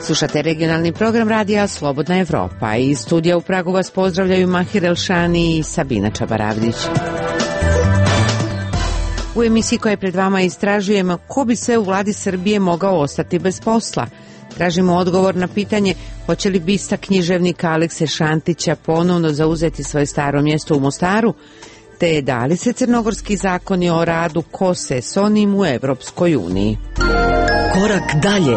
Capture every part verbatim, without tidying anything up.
Slušate regionalni program radija Slobodna Evropa. Iz studija u Pragu vas pozdravljaju Mahir Elšani i Sabina Čabaravdić. U emisiji koja je pred vama istražujemo ko bi sve u vladi Srbije mogao ostati bez posla. Tražimo odgovor na pitanje hoće li bista književnika Alekse Šantića ponovno zauzeti svoje staro mjesto u Mostaru, te da li se crnogorski zakoni o radu kose s onim u Evropskoj uniji. Korak dalje.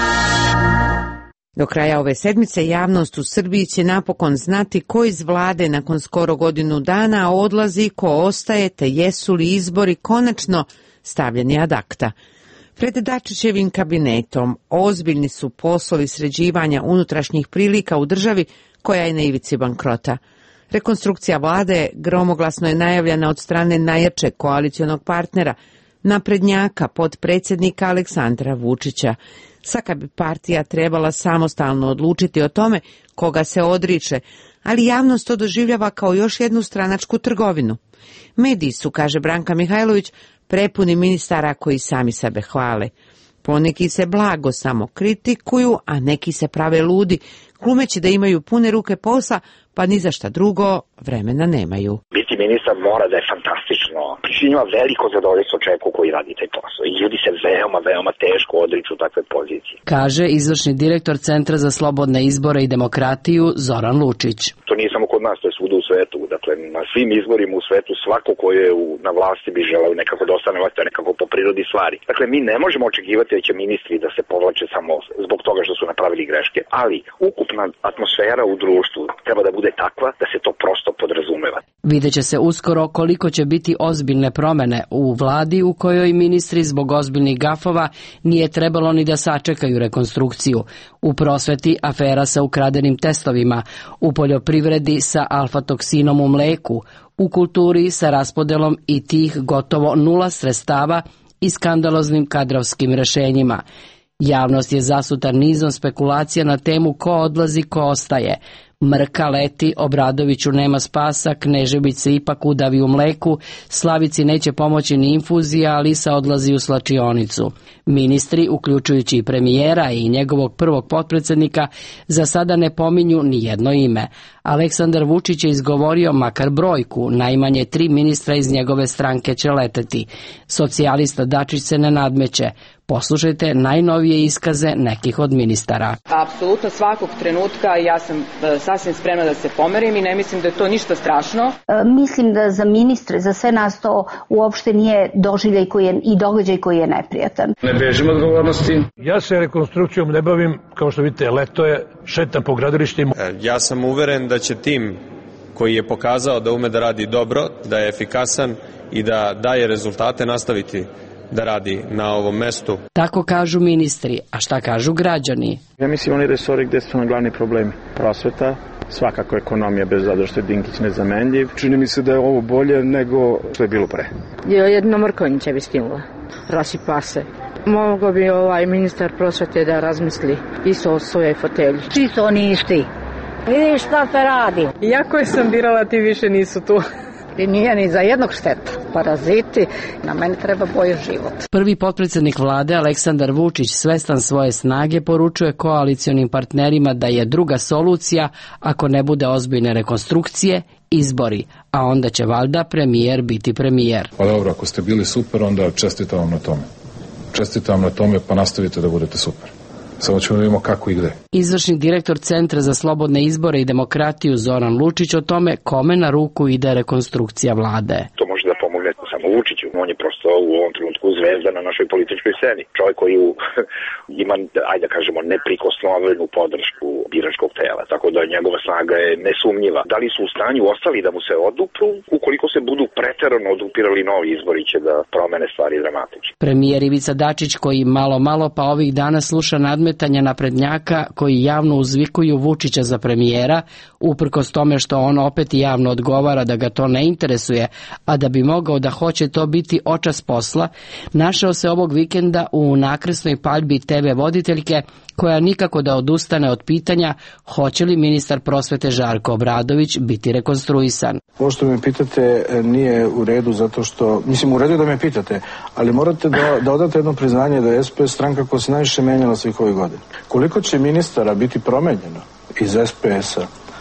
Do kraja ove sedmice javnost u Srbiji će napokon znati ko iz vlade nakon skoro godinu dana odlazi, ko ostaje, te jesu li izbori konačno stavljeni ad acta. Pred Dačićevim kabinetom ozbiljni su poslovi sređivanja unutrašnjih prilika u državi koja je na ivici bankrota. Rekonstrukcija vlade gromoglasno je najavljena od strane najjačeg koalicionog partnera, naprednjaka potpredsjednika Aleksandra Vučića. Svaka bi partija trebala samostalno odlučiti o tome koga se odriče, ali javnost to doživljava kao još jednu stranačku trgovinu. Mediji su, kaže Branka Mihajlović, prepuni ministara koji sami sebe hvale. Poneki se blago samo kritikuju, a neki se prave ludi, glumeći da imaju pune ruke posla, pa ni za šta drugo vremena nemaju. Biti ministar mora da je fantastično. Pričinjava veliko zadovoljstvo čovjeku koji radi taj posao. I ljudi se veoma, veoma teško odriču takve pozicije. Kaže izvršni direktor Centra za slobodne izbore i demokratiju Zoran Lučić. To nije samo kod nas, to je svuda u svetu. Dakle, na svim izborima u svetu svako ko je u, na vlasti bi želeo nekako da ostane vlast, nekako po prirodi stvari. Dakle, mi ne možemo očekivati da će ministri da se povlače samo zbog toga što su napravili greške, ali ukupna atmosfera u društvu treba da bude takva da se to prosto podrazumeva. Videće se uskoro koliko će biti ozbiljne promene u vladi u kojoj ministri zbog ozbiljnih gafova nije trebalo ni da sačekaju rekonstrukciju. U prosveti afera sa ukradenim testovima, u poljoprivredi sa alfa-toksinom u mleku, u kulturi sa raspodelom i tih gotovo nula sredstava i skandaloznim kadrovskim rešenjima. Javnost je zasuta nizom spekulacija na temu ko odlazi, ko ostaje. Mrka leti, Obradoviću nema spasa, Knežević se ipak udavi u mleku, Slavici neće pomoći ni infuzija, a Lisa odlazi u slačionicu. Ministri, uključujući i premijera i njegovog prvog potpredsjednika, za sada ne pominju ni jedno ime. Aleksandar Vučić je izgovorio makar brojku, najmanje tri ministra iz njegove stranke će leteti. Socijalista Dačić se ne nadmeće. Poslušajte najnovije iskaze nekih od ministara. Apsolutno svakog trenutka ja sam sasvim spremna da se pomerim i ne mislim da je to ništa strašno. E, mislim da za ministre, za sve nas to uopšte nije doživljaj koji je, i događaj koji je neprijatan. Ne bežim odgovornosti. Ja se rekonstrukcijom ne bavim, kao što vidite, leto je, šetam po gradilištima. Ja sam uveren da će tim koji je pokazao da ume da radi dobro, da je efikasan i da daje rezultate nastaviti da radi na ovom mestu. Tako kažu ministri, a šta kažu građani? Ja mislim oni resori gde su na glavni problemi. Prosveta, svakako ekonomija bez obzira što je Dinkić nezamenljiv. Čini mi se da je ovo bolje nego što je bilo pre. Jedno Mrkonjića bi skinula. Rasipa se. Mogo bi ovaj ministar prosvete da razmisli isto o svojoj fotelji. Svi su oni isti. Vidiš šta se radi. Iako je sam birala, ti više nisu tu. I nije ni za jednog šteta. Paraziti, na meni treba bolji život. Prvi potpredsjednik vlade Aleksandar Vučić, svestan svoje snage, poručuje koalicionim partnerima da je druga solucija, ako ne bude ozbiljne rekonstrukcije, izbori, a onda će valjda premijer biti premijer. Pa dobro, ako ste bili super, onda čestitam vam na tome. Čestitam na tome, pa nastavite da budete super. Samo ćemo vidimo kako i gde. Izvršni direktor Centra za slobodne izbore i demokratiju Zoran Lučić o tome kome na ruku ide rekonstrukcija vlade. To može da pomogne samo Vučiću. On je prosto u ovom trenutku zvezda na našoj političkoj sceni. Čovjek koji ima, ajde da kažemo, neprikosnovenu podršku biračkog tela. Tako da njegova snaga je nesumnjiva. Da li su u stanju ostali da mu se odupru? Ukoliko se budu preterano odupirali novi izbori će da promene stvari dramatično. Premijer Ivica Dačić, koji malo malo pa ovih dana sluša nadmetanja naprednjaka koji javno uzvikuju Vučića za premijera, uprkos tome što on opet javno odgovara da ga to ne interesuje, a da bi mogao da hoće to biti očas posla, našao se ovog vikenda u nakresnoj paljbi te ve voditeljke koja nikako da odustane od pitanja hoće li ministar prosvete Žarko Obradović biti rekonstruisan. Ovo što me pitate nije u redu zato što, mislim u redu je da me pitate, ali morate da, da odate jedno priznanje da je es pe es stranka koja se najviše menjala svih ovih godina. Koliko će ministara biti promenjeno iz es pe es-a,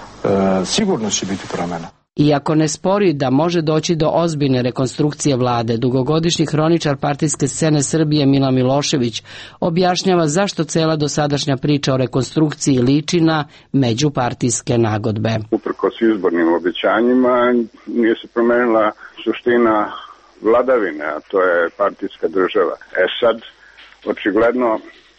e, sigurno će biti promena. Iako ne spori da može doći do ozbiljne rekonstrukcije vlade, dugogodišnji hroničar partijske scene Srbije Milan Milošević objašnjava zašto cela dosadašnja priča o rekonstrukciji liči na međupartijske nagodbe. Uprkos izbornim obećanjima nije se promenila suština vladavine, a to je partijska država. E sad, očigledno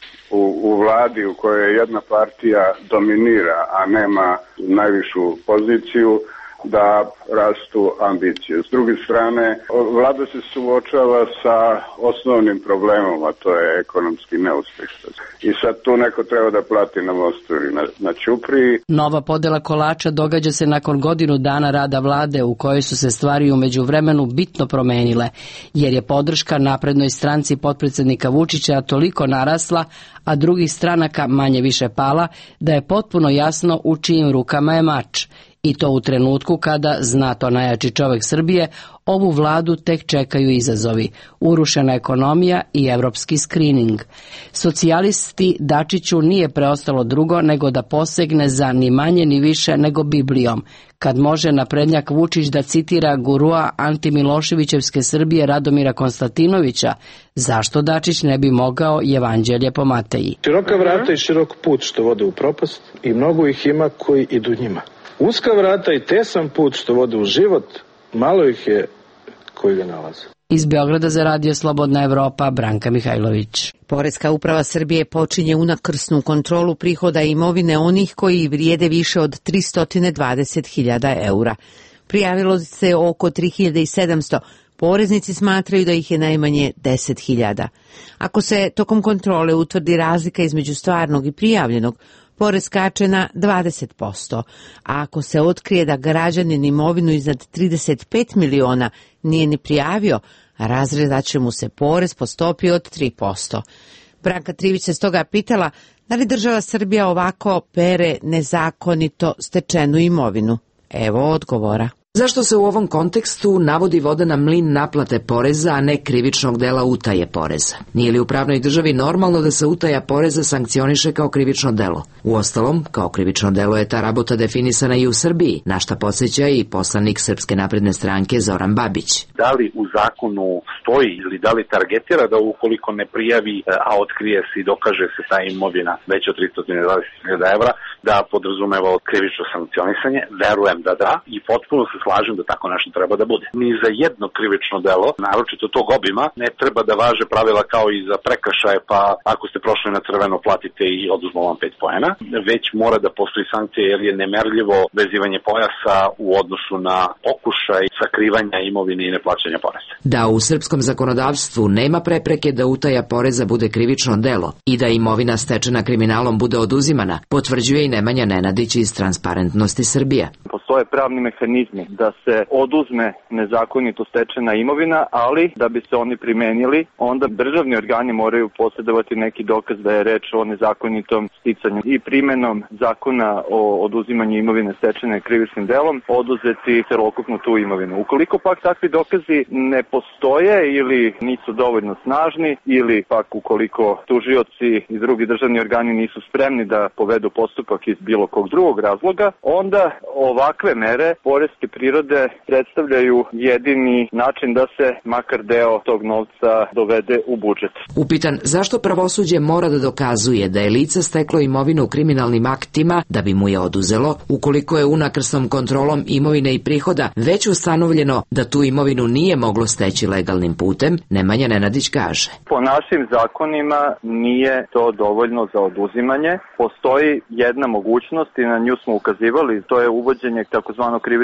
u, u vladi u kojoj jedna partija dominira, a nema najvišu poziciju, da rastu ambicije. S druge strane, vlada se suočava sa osnovnim problemom, a to je ekonomski neuspeh. I sad tu neko treba da plati na mostu ili na, na ćupriji. Nova podela kolača događa se nakon godinu dana rada vlade u kojoj su se stvari u međuvremenu bitno promenile, jer je podrška naprednoj stranci potpredsednika Vučića toliko narasla, a drugih stranaka manje više pala, da je potpuno jasno u čijim rukama je mač. I to u trenutku kada, zna to najjači čovek Srbije, ovu vladu tek čekaju izazovi, urušena ekonomija i evropski skrining. Socijalisti Dačiću nije preostalo drugo nego da posegne za ni manje ni više nego Biblijom, kad može naprednjak Vučić da citira gurua antimiloševićevske Srbije Radomira Konstantinovića, zašto Dačić ne bi mogao Evanđelje po Mateji. Široka vrata i širok put što vode u propast i mnogo ih ima koji idu njima. Uska vrata i tesan put što vode u život, malo ih je koji ga nalaze. Iz Beograda za Radio Slobodna Evropa, Branka Mihajlović. Poreska uprava Srbije počinje unakrsnu kontrolu prihoda i imovine onih koji vrijede više od tristo dvadeset hiljada eura. Prijavilo se oko tri hiljade sedamsto, poreznici smatraju da ih je najmanje deset hiljada. Ako se tokom kontrole utvrdi razlika između stvarnog i prijavljenog, porez skače na dvadeset posto, a ako se otkrije da građanin imovinu iznad trideset pet miliona nije ni prijavio, razredat će mu se porez po stopi od tri posto. Branka Trivić se stoga pitala da li država Srbija ovako pere nezakonito stečenu imovinu. Evo odgovora. Zašto se u ovom kontekstu navodi voda na mlin naplate poreza, a ne krivičnog dela utaje poreza? Nije li u pravnoj državi normalno da se utaja poreza sankcioniše kao krivično delo? Uostalom, kao krivično delo je ta rabota definisana i u Srbiji, na šta podsjeća i poslanik Srpske napredne stranke Zoran Babić. Da li u zakonu stoji ili da li targetira da ukoliko ne prijavi, a otkrije se i dokaže se ta imovina već od tristo dvadeset hiljada evra, da podrazumeva krivično sankcionisanje? Verujem da da i potpuno se slažem da tako nešto treba da bude. Ni za jedno krivično delo, naročito tog obima, ne treba da važe pravila kao i za prekršaje, pa ako ste prošli na crveno platite i oduzmo vam pet poena, već mora da postoji sankcija jer je nemerljivo vezivanje pojasa u odnosu na pokušaj sakrivanja imovine i neplaćanja poreza. Da u srpskom zakonodavstvu nema prepreke da utaja poreza bude krivično delo i da imovina stečena kriminalom bude oduzimana, potvrđuje i Nemanja Nenadić iz Transparentnosti Srbije. Postoje pravni mehanizmi da se oduzme nezakonito stečena imovina, ali da bi se oni primenili, onda državni organi moraju posjedovati neki dokaz da je reč o nezakonitom sticanju i primenom zakona o oduzimanju imovine stečene krivičnim delom oduzeti celokupnu tu imovinu. Ukoliko pak takvi dokazi ne postoje ili nisu dovoljno snažni ili pak ukoliko tužioci i drugi državni organi nisu spremni da povedu postupak iz bilo kog drugog razloga, onda ovakve mere poreske prirode predstavljaju jedini način da se makar deo tog novca dovede u budžet. Upitan zašto pravosuđe mora da dokazuje da je lice steklo imovinu kriminalnim aktima da bi mu je oduzelo, ukoliko je unakrsnom kontrolom imovine i prihoda već ustanovljeno da tu imovinu nije moglo steći legalnim putem, Nemanja Nenadić kaže. Po našim zakonima nije to dovoljno za oduzimanje. Postoji jedna mogućnost i na nju smo ukazivali, to je uvođenje takozvanog krivičnog dela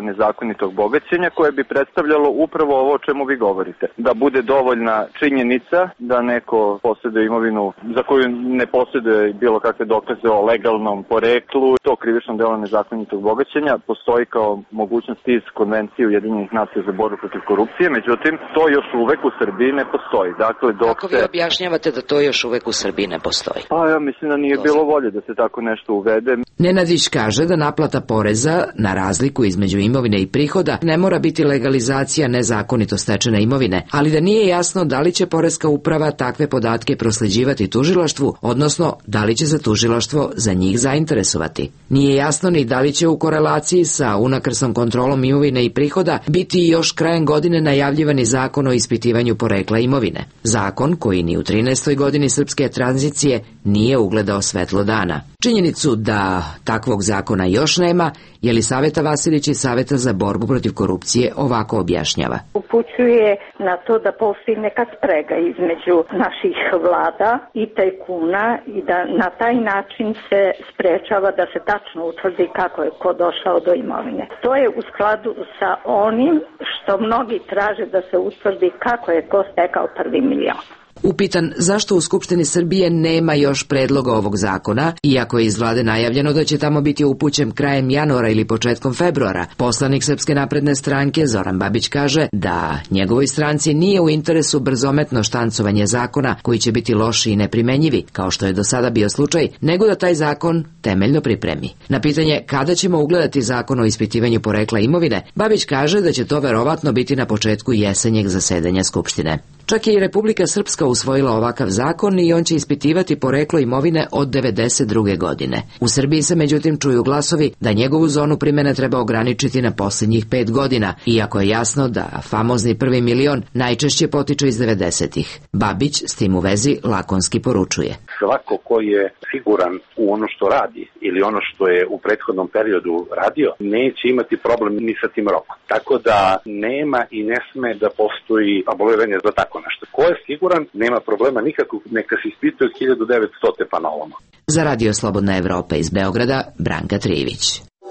nezakonitog bogaćenja koje bi predstavljalo upravo ovo o čemu vi govorite. Da bude dovoljna činjenica da neko posjeduje imovinu za koju ne posjeduje bilo kakve dokaze o legalnom poreklu. To krivično delo nezakonitog bogaćenja postoji kao mogućnost iz Konvencije Ujedinjenih nacija za borbu protiv korupcije, međutim to još uvek u Srbiji ne postoji. Dakle, dok Kako vi se... objašnjavate da to još uvek u Srbiji ne postoji? Pa ja mislim da nije bilo volje da se tako nešto uvede. Nenadić kaže da naplata poreza na razliku između imovine i prihoda ne mora biti legalizacija nezakonito stečene imovine, ali da nije jasno da li će poreska uprava takve podatke prosleđivati tužilaštvu, odnosno da li će se tužilaštvo za njih zainteresovati. Nije jasno ni da li će u korelaciji sa unakrsnom kontrolom imovine i prihoda biti još krajem godine najavljivani zakon o ispitivanju porekla imovine. Zakon koji ni u trinaestoj godini srpske tranzicije nije ugledao svetlo dana. Činjenicu da takvog zakona još nema, Jelisaveta Vasilić iz Saveta za borbu protiv korupcije ovako objašnjava. Upućuje na to da postoji neka sprega između naših vlada i tajkuna i da na taj način se sprečava da se tačno utvrdi kako je ko došao do imovine. To je u skladu sa onim što mnogi traže da se utvrdi kako je ko stekao prvi milion. Upitan zašto u Skupštini Srbije nema još predloga ovog zakona, iako je iz vlade najavljeno da će tamo biti upućen krajem januara ili početkom februara, poslanik Srpske napredne stranke Zoran Babić kaže da njegovoj stranci nije u interesu brzometno štancovanje zakona koji će biti loši i neprimenjivi, kao što je do sada bio slučaj, nego da taj zakon temeljno pripremi. Na pitanje kada ćemo ugledati zakon o ispitivanju porekla imovine, Babić kaže da će to verovatno biti na početku jesenjeg zasedanja Skupštine. Čak je i Republika Srpska usvojila ovakav zakon i on će ispitivati poreklo imovine od devedeset druge godine. U Srbiji se međutim čuju glasovi da njegovu zonu primjene treba ograničiti na posljednjih pet godina, iako je jasno da famozni prvi milion najčešće potiče iz devedesetih. Babić s tim u vezi lakonski poručuje. Svako ko je siguran u ono što radi ili ono što je u prethodnom periodu radio, neće imati problem ni sa tim rokom. Tako da nema i ne sme da postoji aboliranje za tako nešto. Ko je siguran, nema problema nikakvog, neka se ispituje od hiljadu devetsto pa na ovamo. Za Radio Slobodna Evropa iz Beograda, Branka Trijević.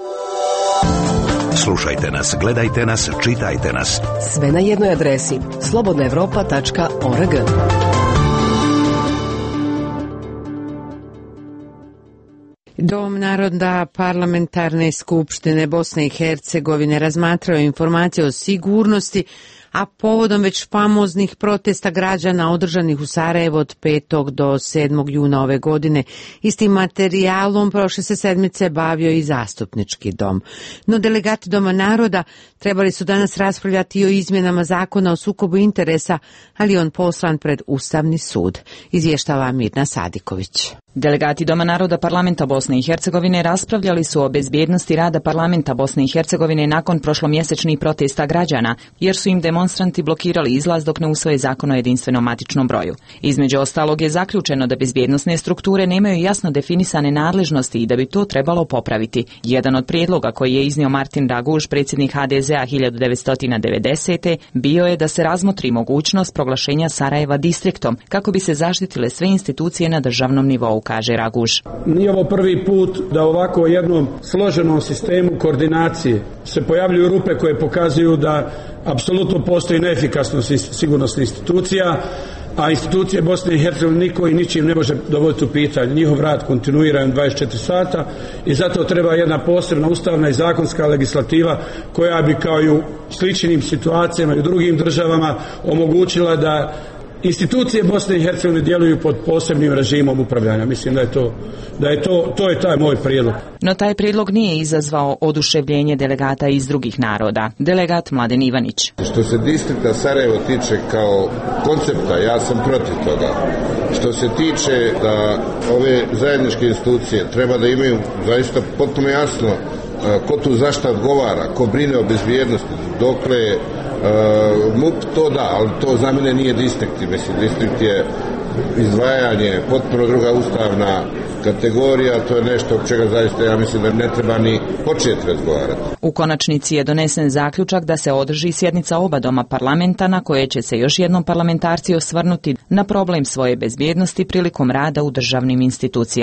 Slušajte nas, gledajte nas, čitajte nas. Sve na jednoj adresi slobodna evropa tačka org. Dom naroda Parlamentarne skupštine Bosne i Hercegovine razmatrao informacije o sigurnosti, a povodom već famoznih protesta građana održanih u Sarajevu od petog do sedmog juna ove godine. Istim materijalom prošle se sedmice bavio i zastupnički dom. No delegati Doma naroda trebali su danas raspravljati i o izmjenama zakona o sukobu interesa, ali on poslan pred Ustavni sud. Izvještava Mirna Sadiković. Delegati Doma naroda Parlamenta Bosne i Hercegovine raspravljali su o bezbjednosti rada Parlamenta Bosne i Hercegovine nakon prošlomjesečnih protesta građana, jer su im demonstranti blokirali izlaz dok ne usvoje zakon o jedinstvenom matičnom broju. Između ostalog je zaključeno da bezbjednosne strukture nemaju jasno definisane nadležnosti i da bi to trebalo popraviti. Jedan od prijedloga koji je iznio Martin Raguž, predsjednik ha de ze a hiljadu devetsto devedesete. bio je da se razmotri mogućnost proglašenja Sarajeva distriktom kako bi se zaštitile sve institucije na državnom nivou, kaže Raguž. Nije ovo prvi put da ovako jednom složenom sistemu koordinacije se pojavljuju rupe koje pokazuju da apsolutno postoji neefikasnost sigurnosnih institucija, a institucije Bosne i Hercegovine niko i ničim ne može dovoditi u pitanje. Njihov rad kontinuiran dvadeset četiri sata i zato treba jedna posebna ustavna i zakonska legislativa koja bi kao i u sličnim situacijama i u drugim državama omogućila da institucije Bosne i Hercegovine djeluju pod posebnim režimom upravljanja. Mislim da je to, da je to, to je taj moj prijedlog. No taj prijedlog nije izazvao oduševljenje delegata iz drugih naroda. Delegat Mladen Ivanić. Što se distrikta Sarajevo tiče kao koncepta, ja sam protiv toga. Što se tiče da ove zajedničke institucije treba da imaju zaista potpuno jasno ko tu zašta odgovara, ko brine o bezbjednosti, dokle Uh, M U P to da, ali to za mene nije distrikt. Mislim, distrikt je izdvajanje, potpuno druga ustavna kategorija, to je nešto od čega zaista ja mislim da ne treba ni početi razgovarati. U konačnici je donesen zaključak da se održi sjednica oba doma parlamenta na koje će se još jednom parlamentarci osvrnuti na problem svoje bezbjednosti prilikom rada u državnim institucijama.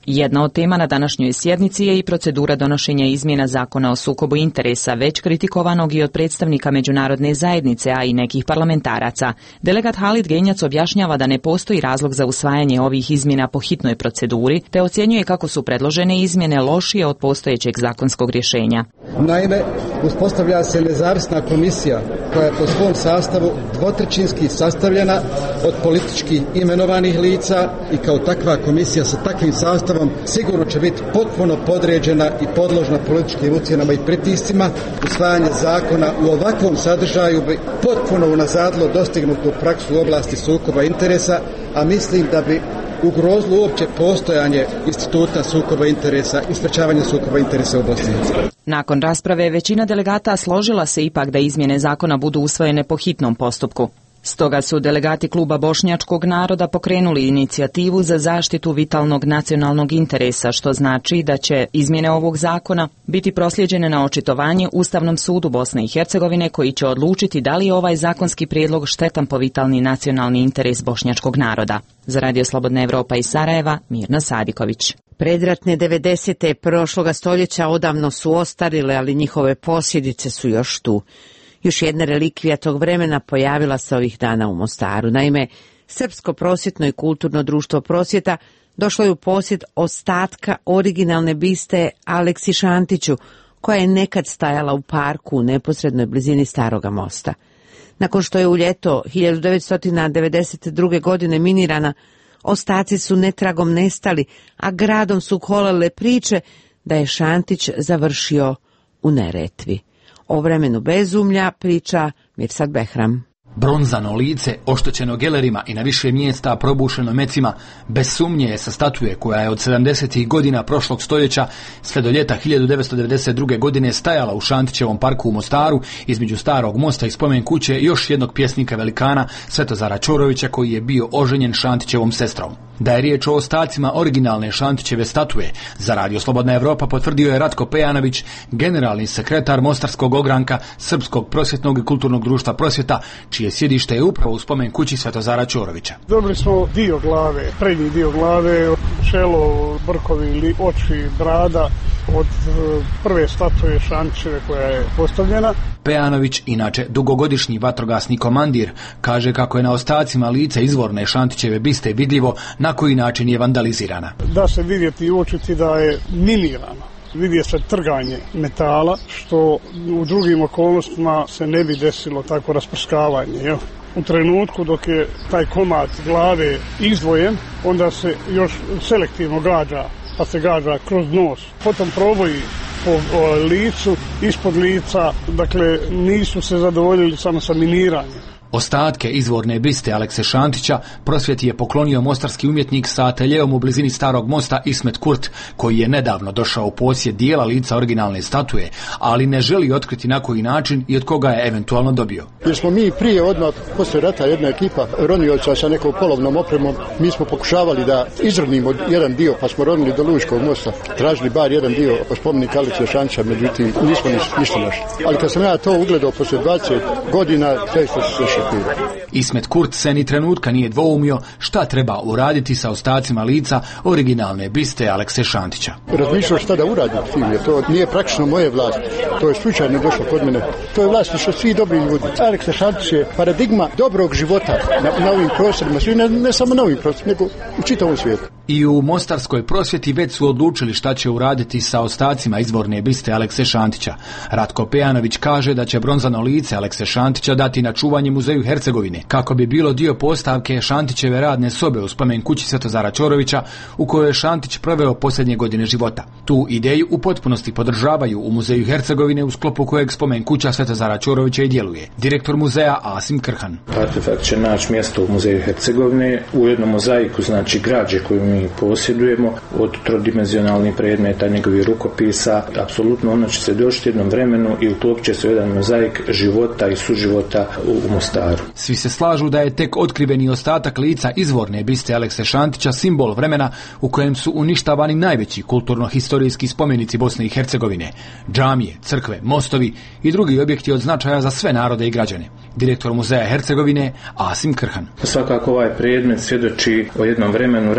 Jedna od tema na današnjoj sjednici je i procedura donošenja izmjena zakona o sukobu interesa, već kritikovanog i od predstavnika međunarodne zajednice, a i nekih parlamentaraca. Delegat Halid Genjac objašnjava da ne postoji razlog za usvajanje ovih izmjena po hitnoj proceduri, te ocjenjuje kako su predložene izmjene lošije od postojećeg zakonskog rješenja. Naime, uspostavlja se nezavisna komisija koja je po svom sastavu dvotrećinski sastavljena od politički imenovanih lica i kao takva komisija sa takvim sastavom sigurno će biti potpuno podređena i podložna političkim ucjenama i pritiscima. Usvajanje zakona u ovakvom sadržaju bi potpuno unazadilo dostignutu praksu u oblasti sukoba interesa, a mislim da bi ugrozilo uopće postojanje instituta sukoba interesa i sprečavanje sukoba interesa u Bosni i Hercegovini. Nakon rasprave većina delegata složila se ipak da izmjene zakona budu usvojene po hitnom postupku. Stoga su delegati kluba Bošnjačkog naroda pokrenuli inicijativu za zaštitu vitalnog nacionalnog interesa, što znači da će izmjene ovog zakona biti proslijeđene na očitovanje Ustavnom sudu Bosne i Hercegovine, koji će odlučiti da li je ovaj zakonski prijedlog štetan po vitalni nacionalni interes Bošnjačkog naroda. Za Radio Slobodna Evropa iz Sarajeva, Mirna Sadiković. Predratne devedesete prošloga stoljeća odavno su ostarile, ali njihove posljedice su još tu. Još jedna relikvija tog vremena pojavila se ovih dana u Mostaru. Naime, Srpsko prosvjetno i kulturno društvo prosvjeta došlo je u posjed ostatka originalne biste Aleksi Šantiću, koja je nekad stajala u parku u neposrednoj blizini Staroga mosta. Nakon što je u ljeto hiljadu devetsto devedeset druge. godine minirana, ostaci su netragom nestali, a gradom su kolale priče da je Šantić završio u Neretvi. O vremenu bezumlja priča Mirsad Behram. Bronzano lice, oštećeno gelerima i na više mjesta probušeno mecima, bez sumnje je sa statue koja je od sedamdesetih godina prošlog stoljeća sve do ljeta hiljadu devetsto devedeset druge. godine stajala u Šantićevom parku u Mostaru, između Starog mosta i spomen kuće još jednog pjesnika velikana, Svetozara Ćorovića, koji je bio oženjen Šantićevom sestrom. Da je riječ o ostacima originalne Šantićeve statue, za Radio Slobodna Evropa potvrdio je Ratko Pejanović, generalni sekretar Mostarskog ogranka Srpskog prosvjetnog i kulturnog društva prosvjeta, čije sjedište je upravo u spomen kući Svetozara Ćorovića. Dobili smo dio glave, prednji dio glave, čelo, brkovi, oči, brada od prve statue Šantićeve koja je postavljena. Pejanović, inače dugogodišnji vatrogasni komandir, kaže kako je na ostacima lica izvorne Šantićeve biste vidljivo na koji način je vandalizirana. Da se vidjeti i uočiti da je minirana. Vidje se trganje metala, što u drugim okolnostima se ne bi desilo tako rasprskavanje. Jel? U trenutku dok je taj komad glave izdvojen, onda se još selektivno gađa, pa se gađa kroz nos. Potom proboji po o, licu, ispod lica, dakle nisu se zadovoljili samo sa miniranjem. Ostatke izvorne biste Alekse Šantića prosvjeti je poklonio mostarski umjetnik sa ateljeom u blizini Starog mosta Ismet Kurt, koji je nedavno došao u posjed dijela lica originalne statue, ali ne želi otkriti na koji način i od koga je eventualno dobio. Jer smo mi prije odmah, poslije rata, jedna ekipa ronioca sa nekom polovnom opremom, mi smo pokušavali da izronimo jedan dio, pa smo ronili do Luškog mosta, tražili bar jedan dio spomenika Alekse Šantića, međutim nismo ništa našli. Ali kad sam ja to ugledao poslije dvadeset godina, zaista se sve. Ismet Kurt se ni trenutka nije dvoumio šta treba uraditi sa ostacima lica originalne biste Alekse Šantića. Razmišljao šta da uradim s tim, jer to nije praktično moje vlasti. To je slučajno došlo kod mene. To je vlasništvo svih dobrih ljudi. Aleksa Šantić je paradigma dobrog života na, na ovim prostorima, svi ne, ne samo na ovim prostorima, nego u čitavom svijetu. I u Mostarskoj prosvjeti već su odlučili šta će uraditi sa ostacima izvorne biste Alekse Šantića. Ratko Pejanović kaže da će bronzano lice Alekse Šantića dati na čuvanje Muzeju Hercegovine, kako bi bilo dio postavke Šantićeve radne sobe u spomen kući Svetozara Ćorovića, u kojoj je Šantić proveo posljednje godine života. Tu ideju u potpunosti podržavaju u Muzeju Hercegovine, u sklopu kojeg spomen kuća Svetozara Ćorovića i djeluje. Direktor muzeja Asim Krhan. Artefakt će naći mjesto u Muzeju Hercegovine, u jednom mozaiku, znači građe koju mi posjedujemo, od trodimenzionalnih predmeta, njegovih rukopisa. Apsolutno ono će se doći jednom vremenu i uklopit će se jedan mozaik života i suživota u Mostaru. Svi se slažu da je tek otkriveni ostatak lica izvorne biste Alekse Šantića simbol vremena u kojem su uništavani najveći kulturno-historijski spomenici Bosne i Hercegovine, džamije, crkve, mostovi i drugi objekti od značaja za sve narode i građane. Direktor Muzeja Hercegovine Asim Krhan. Svakako ovaj predmet svjedoči o jednom vremenu, ratnom vremenu,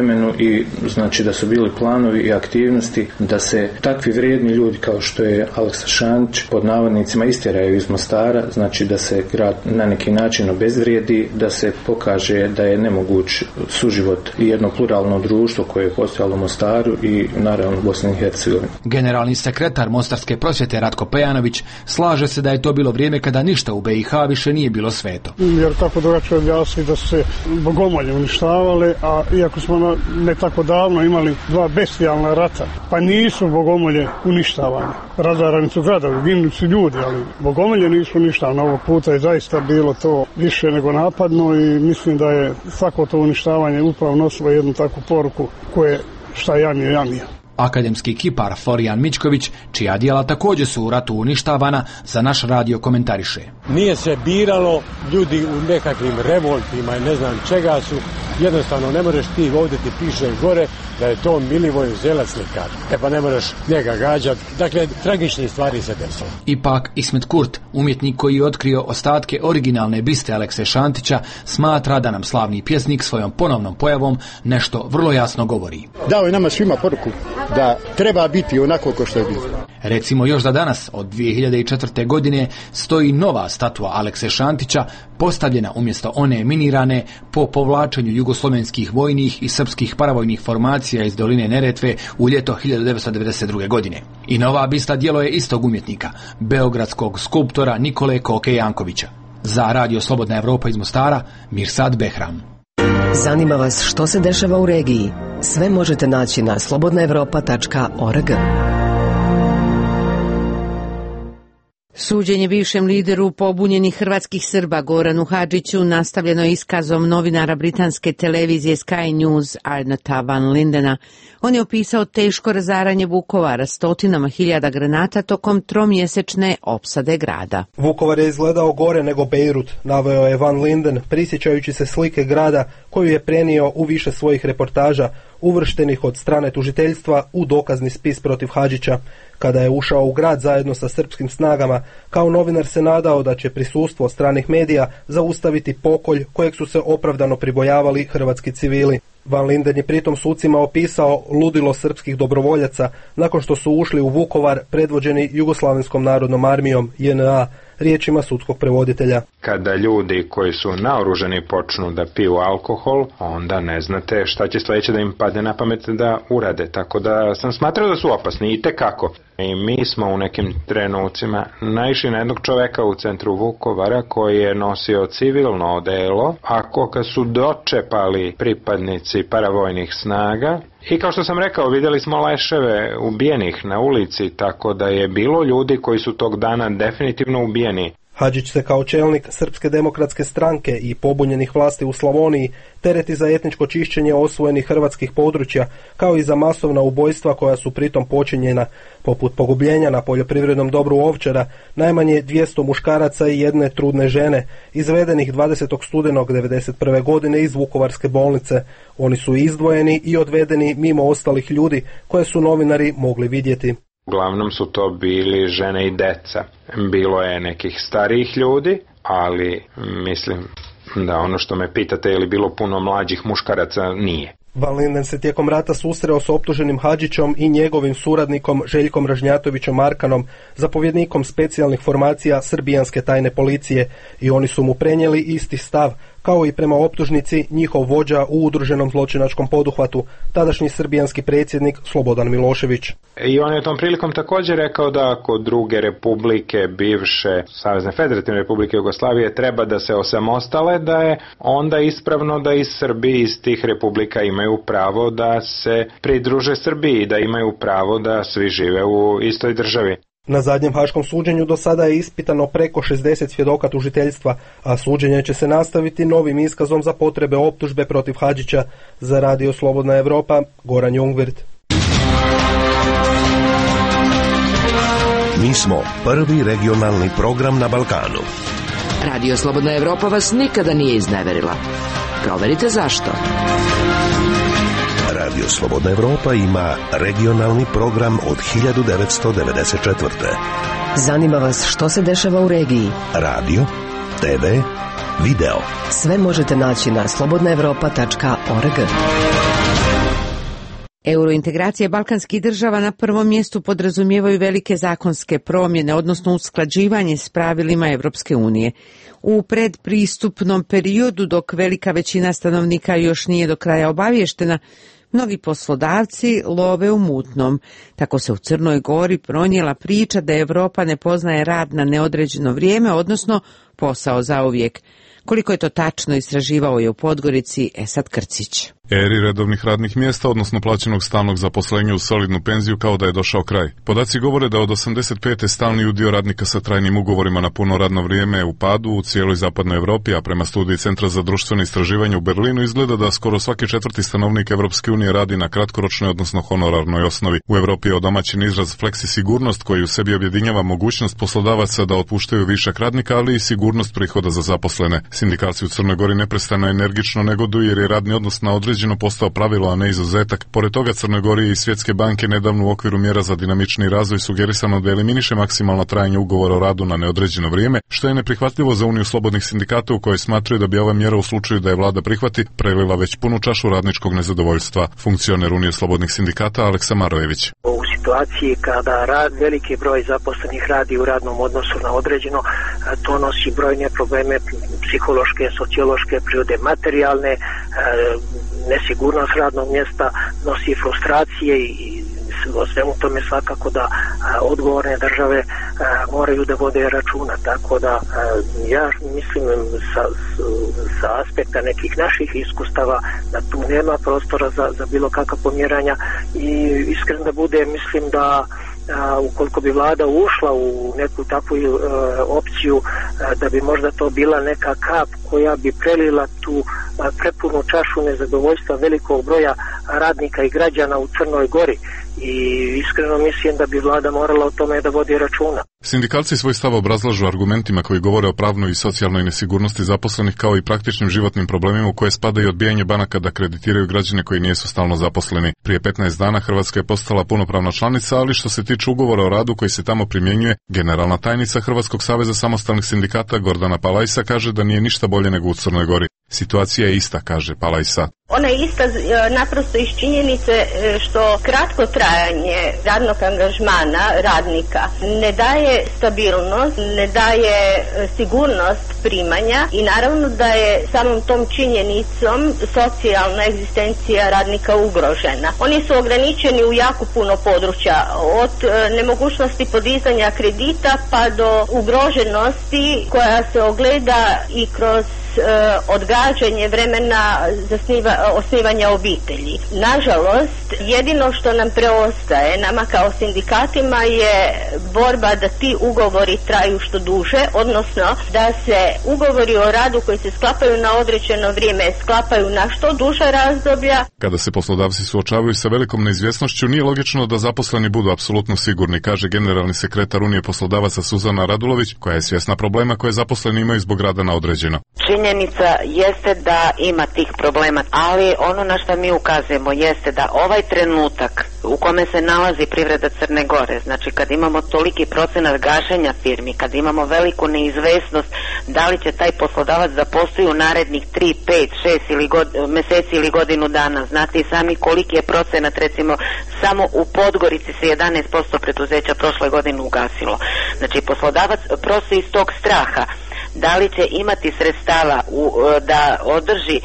vremenu i znači da su bili planovi i aktivnosti da se takvi vrijedni ljudi kao što je Aleksa Šantić pod navodnicima istjeraju iz Mostara, znači da se grad na neki način obezvrijedi, da se pokaže da je nemoguć suživot i jedno pluralno društvo koje je postojalo u Mostaru i naravno Bosni i Hercegovini. Generalni sekretar Mostarske prosvjete Ratko Pejanović slaže se da je to bilo vrijeme kada ništa u B i H više nije bilo sveto. Jer kako drugačije objasniti da su se bogomolje uništavale, a iako smo na, ne tako davno imali dva bestijalna rata, pa nisu bogomolje uništavane. Razarani su gradovi, ginuli su ljudi, ali bogomolje nisu uništavane. Ovog puta je zaista bilo to više nego napadno i mislim da je svako to uništavanje upravo nosilo jednu takvu poruku koje šta je jamio, jamio. Akademski kipar Florijan Mičković, čija djela također su u ratu uništavana, za naš radio komentariše. Nije se biralo, ljudi u nekakvim revoltima i ne znam čega su, jednostavno ne možeš ti, ovdje ti piše gore da je to Milivoj Zelac slikar. E pa ne možeš njega gađati. Dakle, tragične stvari se desilo. Ipak Ismet Kurt, umjetnik koji je otkrio ostatke originalne biste Alekse Šantića, smatra da nam slavni pjesnik svojom ponovnom pojavom nešto vrlo jasno govori. Dao je nama svima poruku da treba biti onako kao što je bilo. Recimo još da danas, od dvije hiljade četvrte. godine, stoji nova statua Alekse Šantića, postavljena umjesto one minirane po povlačenju jugoslovenskih vojnih i srpskih paravojnih formacija iz doline Neretve u ljeto hiljadu devetsto devedeset druge. godine. I nova bista djelo je istog umjetnika, beogradskog skulptora Nikole Koke Jankovića. Za Radio Slobodna Evropa iz Mostara, Mirsad Behram. Zanima vas što se dešava u regiji? Sve možete naći na slobodna evropa tačka org. Suđenje bivšem lideru pobunjenih hrvatskih Srba Goranu Hadžiću nastavljeno je iskazom novinara britanske televizije Sky News Arnota Van Lindena. On je opisao teško razaranje Vukovara stotinama hiljada granata tokom tromjesečne opsade grada. Vukovar je izgledao gore nego Bejrut, naveo je Van Linden, prisjećajući se slike grada koju je prenio u više svojih reportaža, uvrštenih od strane tužiteljstva u dokazni spis protiv Hadžića. Kada je ušao u grad zajedno sa srpskim snagama, kao novinar se nadao da će prisustvo stranih medija zaustaviti pokolj kojeg su se opravdano pribojavali hrvatski civili. Van Linden je pritom sucima opisao ludilo srpskih dobrovoljaca nakon što su ušli u Vukovar predvođeni Jugoslavenskom narodnom armijom J N A, riječima sudskog prevoditelja. Kada ljudi koji su naoruženi počnu da piju alkohol, onda ne znate šta će sljedeće da im padne na pamet da urade. Tako da sam smatrao da su opasni i tekako. I mi smo u nekim trenucima naišli na jednog čoveka u centru Vukovara koji je nosio civilno odelo, a koga su dočepali pripadnici paravojnih snaga. I kao što sam rekao, vidjeli smo leševe ubijenih na ulici, tako da je bilo ljudi koji su tog dana definitivno ubijeni. Hadžić se kao čelnik Srpske demokratske stranke i pobunjenih vlasti u Slavoniji tereti za etničko čišćenje osvojenih hrvatskih područja, kao i za masovna ubojstva koja su pritom počinjena, poput pogubljenja na poljoprivrednom dobru Ovčara, najmanje dvjesto muškaraca i jedne trudne žene, izvedenih dvadesetog studenog devedeset prve. godine iz Vukovarske bolnice. Oni su izdvojeni i odvedeni mimo ostalih ljudi koje su novinari mogli vidjeti. Uglavnom su to bili žene i deca. Bilo je nekih starijih ljudi, ali mislim da ono što me pitate je li bilo puno mlađih muškaraca, nije. Van Linden se tijekom rata susreo s optuženim Hadžićom i njegovim suradnikom Željkom Ražnjatovićem Arkanom, zapovjednikom specijalnih formacija srbijanske tajne policije, i oni su mu prenijeli isti stav, kao i prema optužnici njihov vođa u udruženom zločinačkom poduhvatu, tadašnji srbijanski predsjednik Slobodan Milošević. I on je tom prilikom također rekao da ako druge republike, bivše Savezne federativne republike Jugoslavije, treba da se osamostale, da je onda ispravno da i Srbi iz tih republika imaju pravo da se pridruže Srbiji, da imaju pravo da svi žive u istoj državi. Na zadnjem haškom suđenju do sada je ispitano preko šezdeset svjedoka tužiteljstva, a suđenje će se nastaviti novim iskazom za potrebe optužbe protiv Hadžića. Za Radio Slobodna Evropa, Goran Jungwirth. Mi smo prvi regionalni program na Balkanu. Radio Slobodna Evropa vas nikada nije izneverila. Proverite zašto. Radio Slobodna Evropa ima regionalni program od hiljadu devetsto devedeset četvrte. Zanima vas što se dešava u regiji? Radio, te ve, video. Sve možete naći na slobodna evropa tačka org. Eurointegracije balkanskih država na prvom mjestu podrazumijevaju velike zakonske promjene, odnosno usklađivanje s pravilima Europske unije. U predpristupnom periodu, dok velika većina stanovnika još nije do kraja obaviještena, mnogi poslodavci love u mutnom. Tako se u Crnoj Gori pronijela priča da Europa ne poznaje rad na neodređeno vrijeme, odnosno posao zauvijek. Koliko je to tačno, istraživao je u Podgorici Esad Krcić. Eri redovnih radnih mjesta, odnosno plaćenog stalnog zaposlenja u solidnu penziju, kao da je došao kraj. Podaci govore da od osamdeset pete stalni udio radnika sa trajnim ugovorima na puno radno vrijeme je u padu u cijeloj zapadnoj Europi, a prema studiji Centra za društveno istraživanje u Berlinu izgleda da skoro svaki četvrti stanovnik Europske unije radi na kratkoročnoj, odnosno honorarnoj osnovi. U Europi je odomaćen izraz fleksi sigurnost koji u sebi objedinjava mogućnost poslodavaca da otpuštaju višak radnika, ali i sigurnost prihoda za zaposlene. Sindikalci u Crnoj Gori neprestano energično negoduju jer je radni odnos na određeno postao pravilo, a ne izuzetak. Pored toga, Crnoj Gori i Svjetske banke nedavno u okviru mjera za dinamični razvoj sugerisano da eliminiše maksimalno trajanje ugovora o radu na neodređeno vrijeme, što je neprihvatljivo za Uniju slobodnih sindikata u kojoj smatraju da bi ova mjera u slučaju da je vlada prihvati prelila već punu čašu radničkog nezadovoljstva. Funkcioner Unije slobodnih sindikata Aleksa Marojević. U situaciji kada rad, veliki broj zaposlenih radi u radnom odnosu na određeno, to nosi brojne probleme psihološke, sociološke prirode, materijalne, nesigurnost radnog mjesta, nosi frustracije i o svemu tome svakako da a, odgovorne države a, moraju da vode računa, tako da a, ja mislim sa, sa aspekta nekih naših iskustava da tu nema prostora za, za bilo kakva pomjeranja i iskreno da bude, mislim da a, ukoliko bi vlada ušla u neku takvu a, opciju a, da bi možda to bila neka kap koja bi prelila tu a, prepunu čašu nezadovoljstva velikog broja radnika i građana u Crnoj Gori. I iskreno mislim da bi vlada morala o tome da vodi računa. Sindikalci svoj stav obrazlažu argumentima koji govore o pravnoj i socijalnoj nesigurnosti zaposlenih kao i praktičnim životnim problemima u koje spada i odbijanje banaka da kreditiraju građane koji nisu stalno zaposleni. Prije petnaest dana Hrvatska je postala punopravna članica, ali što se tiče ugovora o radu koji se tamo primjenjuje, generalna tajnica Hrvatskog saveza samostalnih sindikata Gordana Palajsa kaže da nije ništa bolje nego u Crnoj Gori. Situacija je ista, kaže Palajsa. Ona je ista naprosto iz činjenice što kratko trajanje radnog angažmana radnika ne daje stabilnost, ne daje sigurnost primanja i naravno da je samom tom činjenicom socijalna egzistencija radnika ugrožena. Oni su ograničeni u jako puno područja, od nemogućnosti podizanja kredita pa do ugroženosti koja se ogleda i kroz odgađanje vremena zasniva, osnivanja obitelji. Nažalost, jedino što nam preostaje nama kao sindikatima je borba da ti ugovori traju što duže, odnosno da se ugovori o radu koji se sklapaju na određeno vrijeme sklapaju na što duža razdoblja. Kada se poslodavci suočavaju sa velikom neizvjesnošću, nije logično da zaposleni budu apsolutno sigurni, kaže generalni sekretar Unije poslodavaca Suzana Radulović, koja je svjesna problema koje zaposleni imaju zbog rada na određeno. Činjenica jeste da ima tih problema, ali ono na što mi ukazujemo jeste da ovaj trenutak u kome se nalazi privreda Crne Gore, znači kad imamo toliki procenat gašenja firmi, kad imamo veliku neizvesnost da li će taj poslodavac da postoji u narednih tri, pet, šest ili god, meseci ili godinu dana, znate i sami koliki je procenat, recimo samo u Podgorici se jedanaest posto preduzeća prošle godine ugasilo. Znači poslodavac prosto iz tog straha da li će imati sredstava u, da održi e,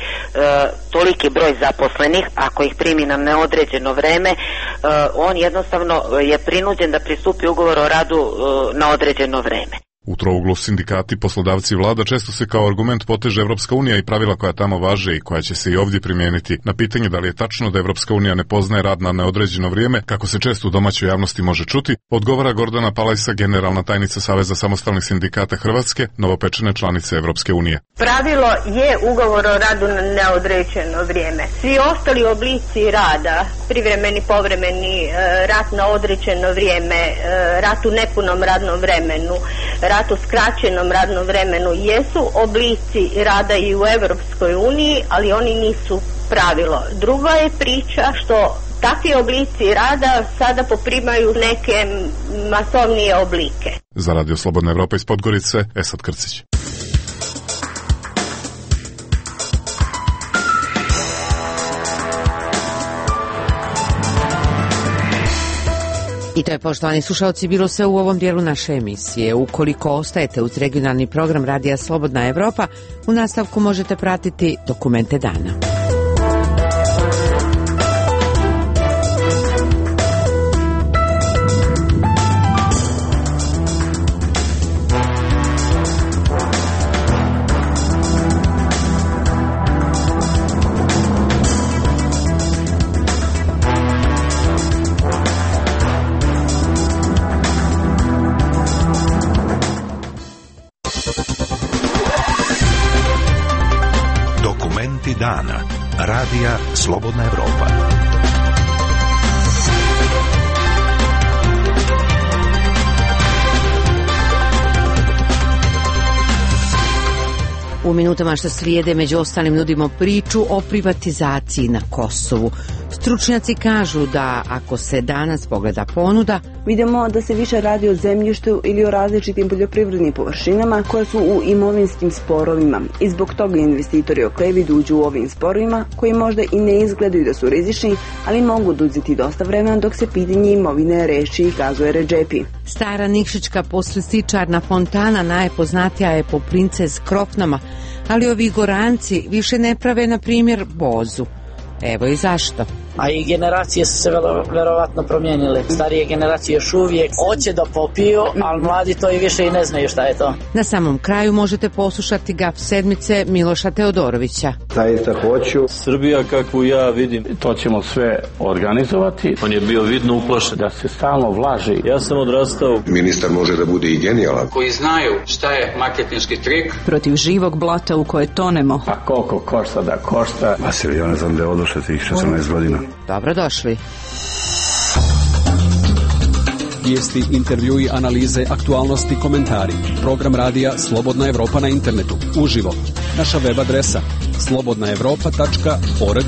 toliki broj zaposlenih, ako ih primi na neodređeno vreme, e, on jednostavno je prinuđen da pristupi ugovor o radu e, na određeno vreme. U trouglu sindikati, poslodavci i vlada često se kao argument poteže Evropska unija i pravila koja tamo važe i koja će se i ovdje primijeniti. Na pitanje da li je tačno da Evropska unija ne poznaje rad na neodređeno vrijeme, kako se često u domaćoj javnosti može čuti, odgovara Gordana Palajsa, generalna tajnica Saveza samostalnih sindikata Hrvatske, novopečene članice Evropske unije. Pravilo je ugovor o radu na neodređeno vrijeme. Svi ostali oblici rada, privremeni, povremeni, rad na određeno vrijeme, rad u nepunom radnom vremenu, rad u skraćenom radnom vremenu jesu oblici rada i u Europskoj uniji, ali oni nisu pravilo. Druga je priča što takvi oblici rada sada poprimaju neke masovnije oblike. Za Radio Slobodna Evropa iz Podgorice, Esad Krcić. I to je, poštovani slušalci, bilo sve u ovom dijelu naše emisije. Ukoliko ostajete uz regionalni program Radija Slobodna Evropa, u nastavku možete pratiti Dokumente dana. Dana. Radija Slobodna Evropa. U minutama što slijede među ostalim nudimo priču o privatizaciji na Kosovu. Stručnjaci kažu da ako se danas pogleda ponuda, vidimo da se više radi o zemljištu ili o različitim poljoprivrednim površinama koje su u imovinskim sporovima i zbog toga investitori oklevi da uđu u ovim sporovima koji možda i ne izgledaju da su rizični, ali mogu da uzeti dosta vremena dok se pitanje imovine reši i kazuje Redžepi. Stara nikšićka poslističarna fontana najpoznatija je po Princes Krofnama, ali ovi Goranci više ne prave, na primjer, bozu. Evo i zašto. A i generacije su se verovatno promijenile. Starije generacije još uvijek hoće da popiju, ali mladi to i više i ne znaju šta je to. Na samom kraju možete poslušati gaf sedmice Miloša Teodorovića. Zaista hoću. Srbija kakvu ja vidim, to ćemo sve organizovati. On je bio vidno uplašen da se stalno vlaži. Ja sam odrastao. Ministar može da bude i genijalan. Koji znaju šta je marketinški trik. Protiv živog blata u koje tonemo. A koliko košta da košta. Vasilij, ja ne znam da je odošle tih šesnaest godina. Dobrodošli. Vijesti, intervjui, analize, aktualnosti, komentari. Program radija Slobodna Evropa na internetu. Uživo. Naša web adresa slobodna evropa tačka org.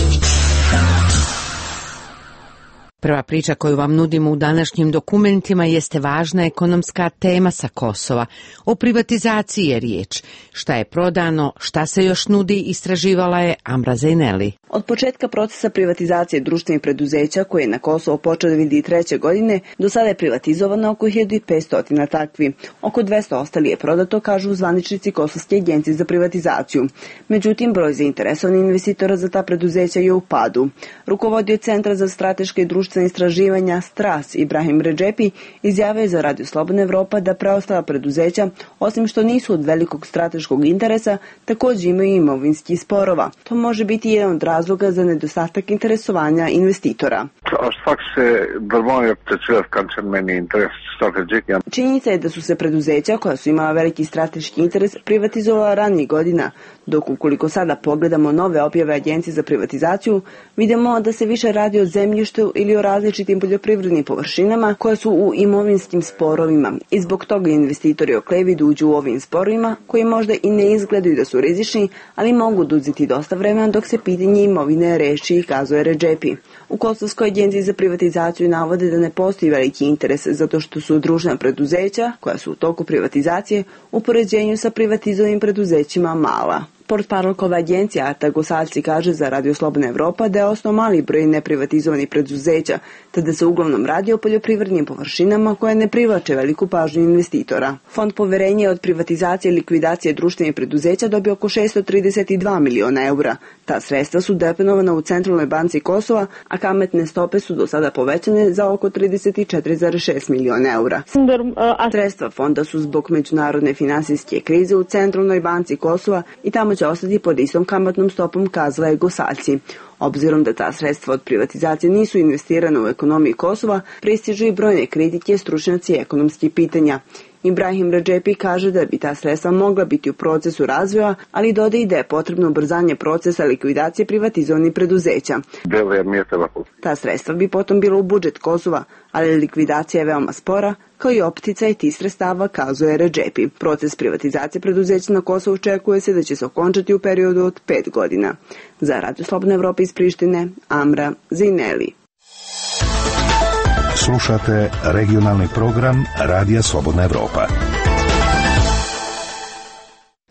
Prva priča koju vam nudimo u današnjim dokumentima jeste važna ekonomska tema sa Kosova. O privatizaciji je riječ. Šta je prodano, šta se još nudi, istraživala je Amra Zejneli. Od početka procesa privatizacije društvenih preduzeća koje je na Kosovo počeo dvije hiljade treće. godine, do sada je privatizovano oko hiljadu petsto takvi. Oko dvesta ostali je prodato, kažu zvaničnici Kosovske agencije za privatizaciju. Međutim, broj zainteresovanih investitora za ta preduzeća je u padu. Rukovodio Centra za strateške i društvene istraživanja Stras Ibrahim Redžepi izjavio je za Radio Slobodna Evropa da preostala preduzeća, osim što nisu od velikog strateškog interesa, također imaju imovinski sporova. To može biti jedan od razloga za nedostatak interesovanja investitora. Činjenica je da su se preduzeća koja su imala veliki strateški interes privatizovala ranijih godina, dok ukoliko sada pogledamo nove objave Agencije za privatizaciju, vidimo da se više radi o zemljištu ili o različitim poljoprivrednim površinama koje su u imovinskim sporovima i zbog toga investitori oklevi da uđu u ovim sporovima koji možda i ne izgledaju da su rizični, ali mogu da uzeti dosta vremena dok se pitanje imovine reši i kazuje Redžepi. U Kosovskoj agenciji za privatizaciju navode da ne postoji veliki interes zato što su društvena preduzeća koja su u toku privatizacije u poređenju sa privatizovanim preduzećima mala. Portparolkova agencija Arta Gosalci kaže za Radio Slobodna Evropa da je ostao mali broj neprivatizovanih preduzeća, te da se uglavnom radi o poljoprivrednim površinama koje ne privlače veliku pažnju investitora. Fond poverenja od privatizacije i likvidacije društvenih preduzeća dobio oko šessto trideset dva miliona eura. Ta sredstva su deponovana u Centralnoj banci Kosova, a kamatne stope su do sada povećane za oko trideset četiri zarez šest miliona eura. Sredstva fonda su zbog međunarodne finansijske krize u Centralnoj banci Kosova i tamo će ostati pod istom kamatnom stopom, kazala je Gosalci. Obzirom da ta sredstva od privatizacije nisu investirana u ekonomiji Kosova, pristižu i brojne kritike stručnjaci ekonomskih pitanja. Ibrahim Redžepi kaže da bi ta sredstva mogla biti u procesu razvoja, ali dodaje da je potrebno ubrzanje procesa likvidacije privatizovanih preduzeća. Ta sredstva bi potom bila u budžet Kosova, ali likvidacija je veoma spora, kao i opticaj tih sredstava, kazuje Redžepi. Proces privatizacije preduzeća na Kosovu očekuje se da će se okončati u periodu od pet godina. Za Radio Slobodna Evropa iz Prištine, Amra Zejneli. Slušate regionalni program Radija Slobodna Evropa.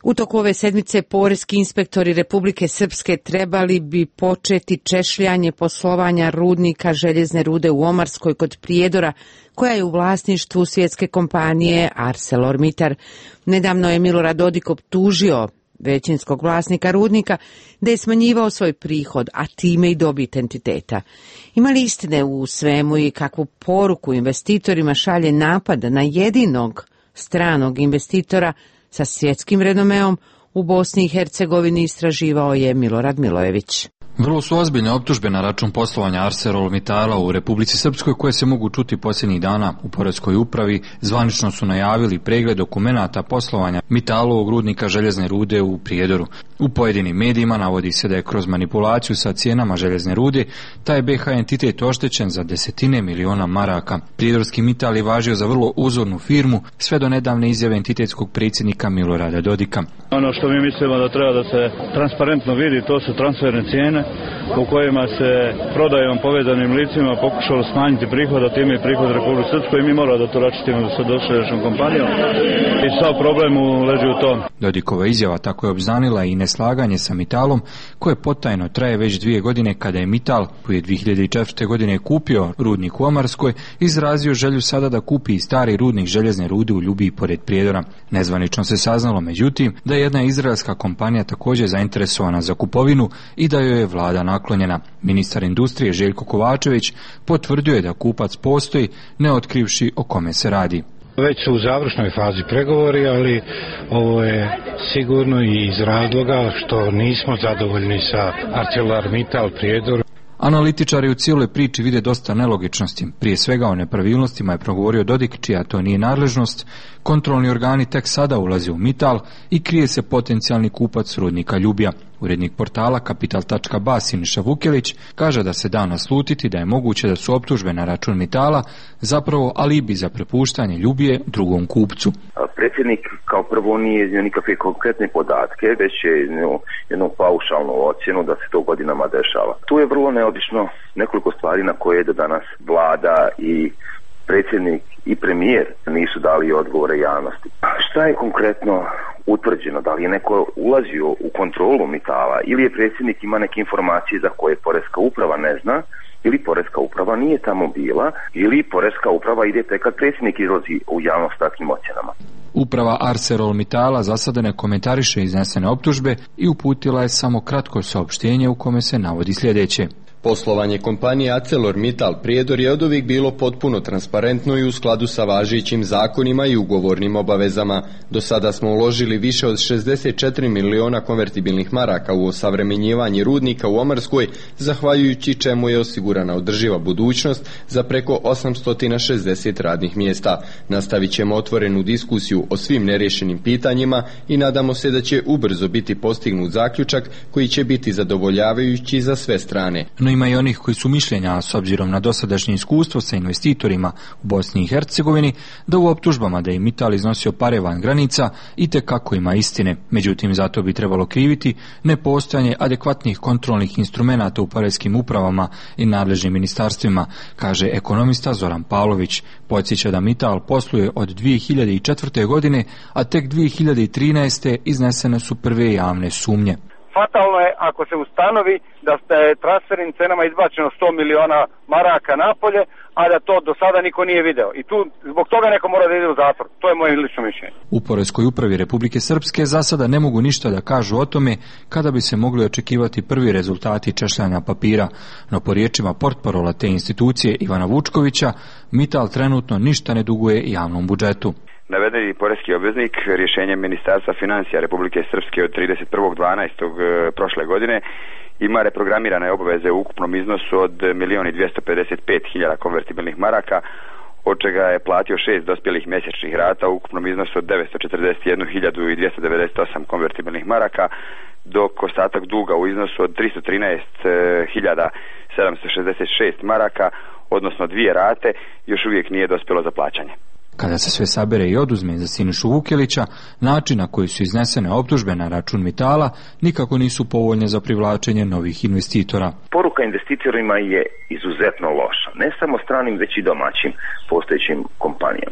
U toku ove sedmice poreski inspektori Republike Srpske trebali bi početi češljanje poslovanja rudnika željezne rude u Omarskoj kod Prijedora, koja je u vlasništvu svjetske kompanije ArcelorMittal. Nedavno je Milorad Dodik optužio većinskog vlasnika rudnika da je smanjivao svoj prihod, a time i dobit entiteta. Ima li istine u svemu i kakvu poruku investitorima šalje napad na jedinog stranog investitora sa svjetskim renomeom u Bosni i Hercegovini, istraživao je Milorad Milojević. Vrlo su ozbiljne optužbe na račun poslovanja ArcelorMittala u Republici Srpskoj koje se mogu čuti posljednjih dana. U poreskoj upravi zvanično su najavili pregled dokumenata poslovanja Mittalovog rudnika željezne rude u Prijedoru. U pojedinim medijima navodi se da je kroz manipulaciju sa cijenama željezne rude taj B H entitet oštećen za desetine miliona maraka. Prijedorski Mittal je važio za vrlo uzornu firmu sve do nedavne izjave entitetskog predsjednika Milorada Dodika. Ono što mi mislimo da treba da se transparentno vidi, to su transferne cijene u kojima se prodajom povezanim licima pokušalo smanjiti prihod, a time i prihod Republike Srpskoj, i mi moramo da to račitimo sa dosadašnjom kompanijom i sav problem leži u tom. Dodikova izjava tako je obznanila i neslaganje sa Mittalom koje potajno traje već dvije godine, kada je Mittal, koji je dvije hiljade četvrte. godine kupio rudnik u Omarskoj, izrazio želju sada da kupi i stari rudnik željezne rude u Ljubiji pored Prijedora. Nezvanično se saznalo međutim da je jedna izraelska kompanija također zainteresovana za kupovinu i da joj je vlada naklonjena. Ministar industrije Željko Kovačević potvrdio je da kupac postoji, ne otkrivši o kome se radi. Već su u završnoj fazi pregovori, ali ovo je sigurno i iz razloga što nismo zadovoljni sa ArcelorMittal Prijedor. Analitičari u cijeloj priči vide dosta nelogičnosti. Prije svega o nepravilnostima je progovorio Dodik, čija to nije nadležnost. Kontrolni organi tek sada ulaze u Mittal i krije se potencijalni kupac rudnika Ljubija. Urednik portala Kapital tačka ba Siniša Vukelić kaže da se da naslutiti da je moguće da su optužbe na račun Mittala zapravo alibi za prepuštanje Ljubije drugom kupcu. Predsjednik kao prvo nije iznio nikakve konkretne podatke, već je iznio jednu paušalnu ocjenu da se to godinama dešava. Tu je vrlo neobično nekoliko stvari na koje do danas vlada i predsjednik i premijer nisu dali odgovore javnosti. Šta je konkretno utvrđeno? Da li je neko ulazio u kontrolu Mittala ili je predsjednik ima neke informacije za koje poreska uprava ne zna, ili poreska uprava nije tamo bila, ili poreska uprava ide tek kad predsjednik izlazi u javnost s takvim ocjenama. Uprava ArcelorMittala za sada ne komentariše iznesene optužbe i uputila je samo kratko saopštenje u kome se navodi sljedeće. Poslovanje kompanije ArcelorMittal Prijedor je oduvijek bilo potpuno transparentno i u skladu sa važećim zakonima i ugovornim obavezama. Do sada smo uložili više od šezdeset četiri miliona konvertibilnih maraka u osavremenjivanje rudnika u Omarskoj, zahvaljujući čemu je osigurana održiva budućnost za preko osamsto šezdeset radnih mjesta. Nastavit ćemo otvorenu diskusiju o svim nerješenim pitanjima i nadamo se da će ubrzo biti postignut zaključak koji će biti zadovoljavajući za sve strane. No ima i onih koji su mišljenja, s obzirom na dosadašnje iskustvo sa investitorima u Bosni i Hercegovini, da u optužbama da je Mittal iznosio pare van granica itekako ima istine. Međutim, zato bi trebalo kriviti nepostojanje adekvatnih kontrolnih instrumenata u poreskim upravama i nadležnim ministarstvima, kaže ekonomista Zoran Pavlović. Podsjeća da Mittal posluje od dvije hiljade četvrte. godine, a tek dvije hiljade trinaeste. iznesene su prve javne sumnje. Fatalno je ako se ustanovi da ste transfernim cenama izbačeno sto miliona maraka napolje, a da to do sada niko nije video. I tu zbog toga neko mora da ide u zatvor. To je moje lično mišljenje. U poreskoj upravi Republike Srpske za sada ne mogu ništa da kažu o tome kada bi se mogli očekivati prvi rezultati češljanja papira. No po riječima portparola te institucije Ivana Vučkovića, Mittal trenutno ništa ne duguje javnom budžetu. Navedeni poreski obveznik rješenjem Ministarstva financija Republike Srpske od trideset prvog dvanaestog prošle godine ima reprogramirane obaveze u ukupnom iznosu od milion dvjesto pedeset pet hiljada konvertibilnih maraka, od čega je platio šest dospjelih mjesečnih rata u ukupnom iznosu od devetsto četrdeset jednu hiljadu dvjesto devedeset osam konvertibilnih maraka, dok ostatak duga u iznosu od tristo trinaest hiljada sedamsto šezdeset šest maraka, odnosno dvije rate, još uvijek nije dospjelo za plaćanje. Kada se sve sabere i oduzme za Sinišu Vukelića, način na koji su iznesene optužbe na račun Mittala nikako nisu povoljne za privlačenje novih investitora. Poruka investitorima je izuzetno loša, ne samo stranim već i domaćim postojećim kompanijama.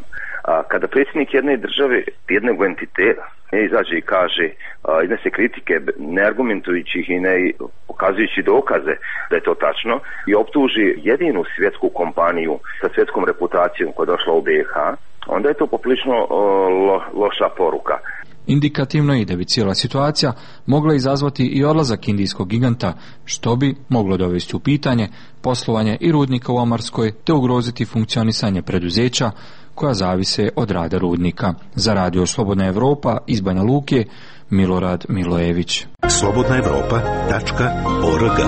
A, kada predsjednik jedne države, jednog entiteta, ne izađe i kaže, a, iznese kritike ne argumentujući ih i ne pokazujući dokaze da je to tačno i optuži jedinu svjetsku kompaniju sa svjetskom reputacijom koja je došla u B iH, onda je to poprilično lo, loša poruka. Indikativno je da bi cijela situacija mogla izazvati i odlazak indijskog giganta, što bi moglo dovesti u pitanje poslovanje i rudnika u Omarskoj te ugroziti funkcionisanje preduzeća koja zavise od rada rudnika. Za radio Slobodna Evropa iz Banja Luke, Milorad Milojević. slobodna evropa tačka org.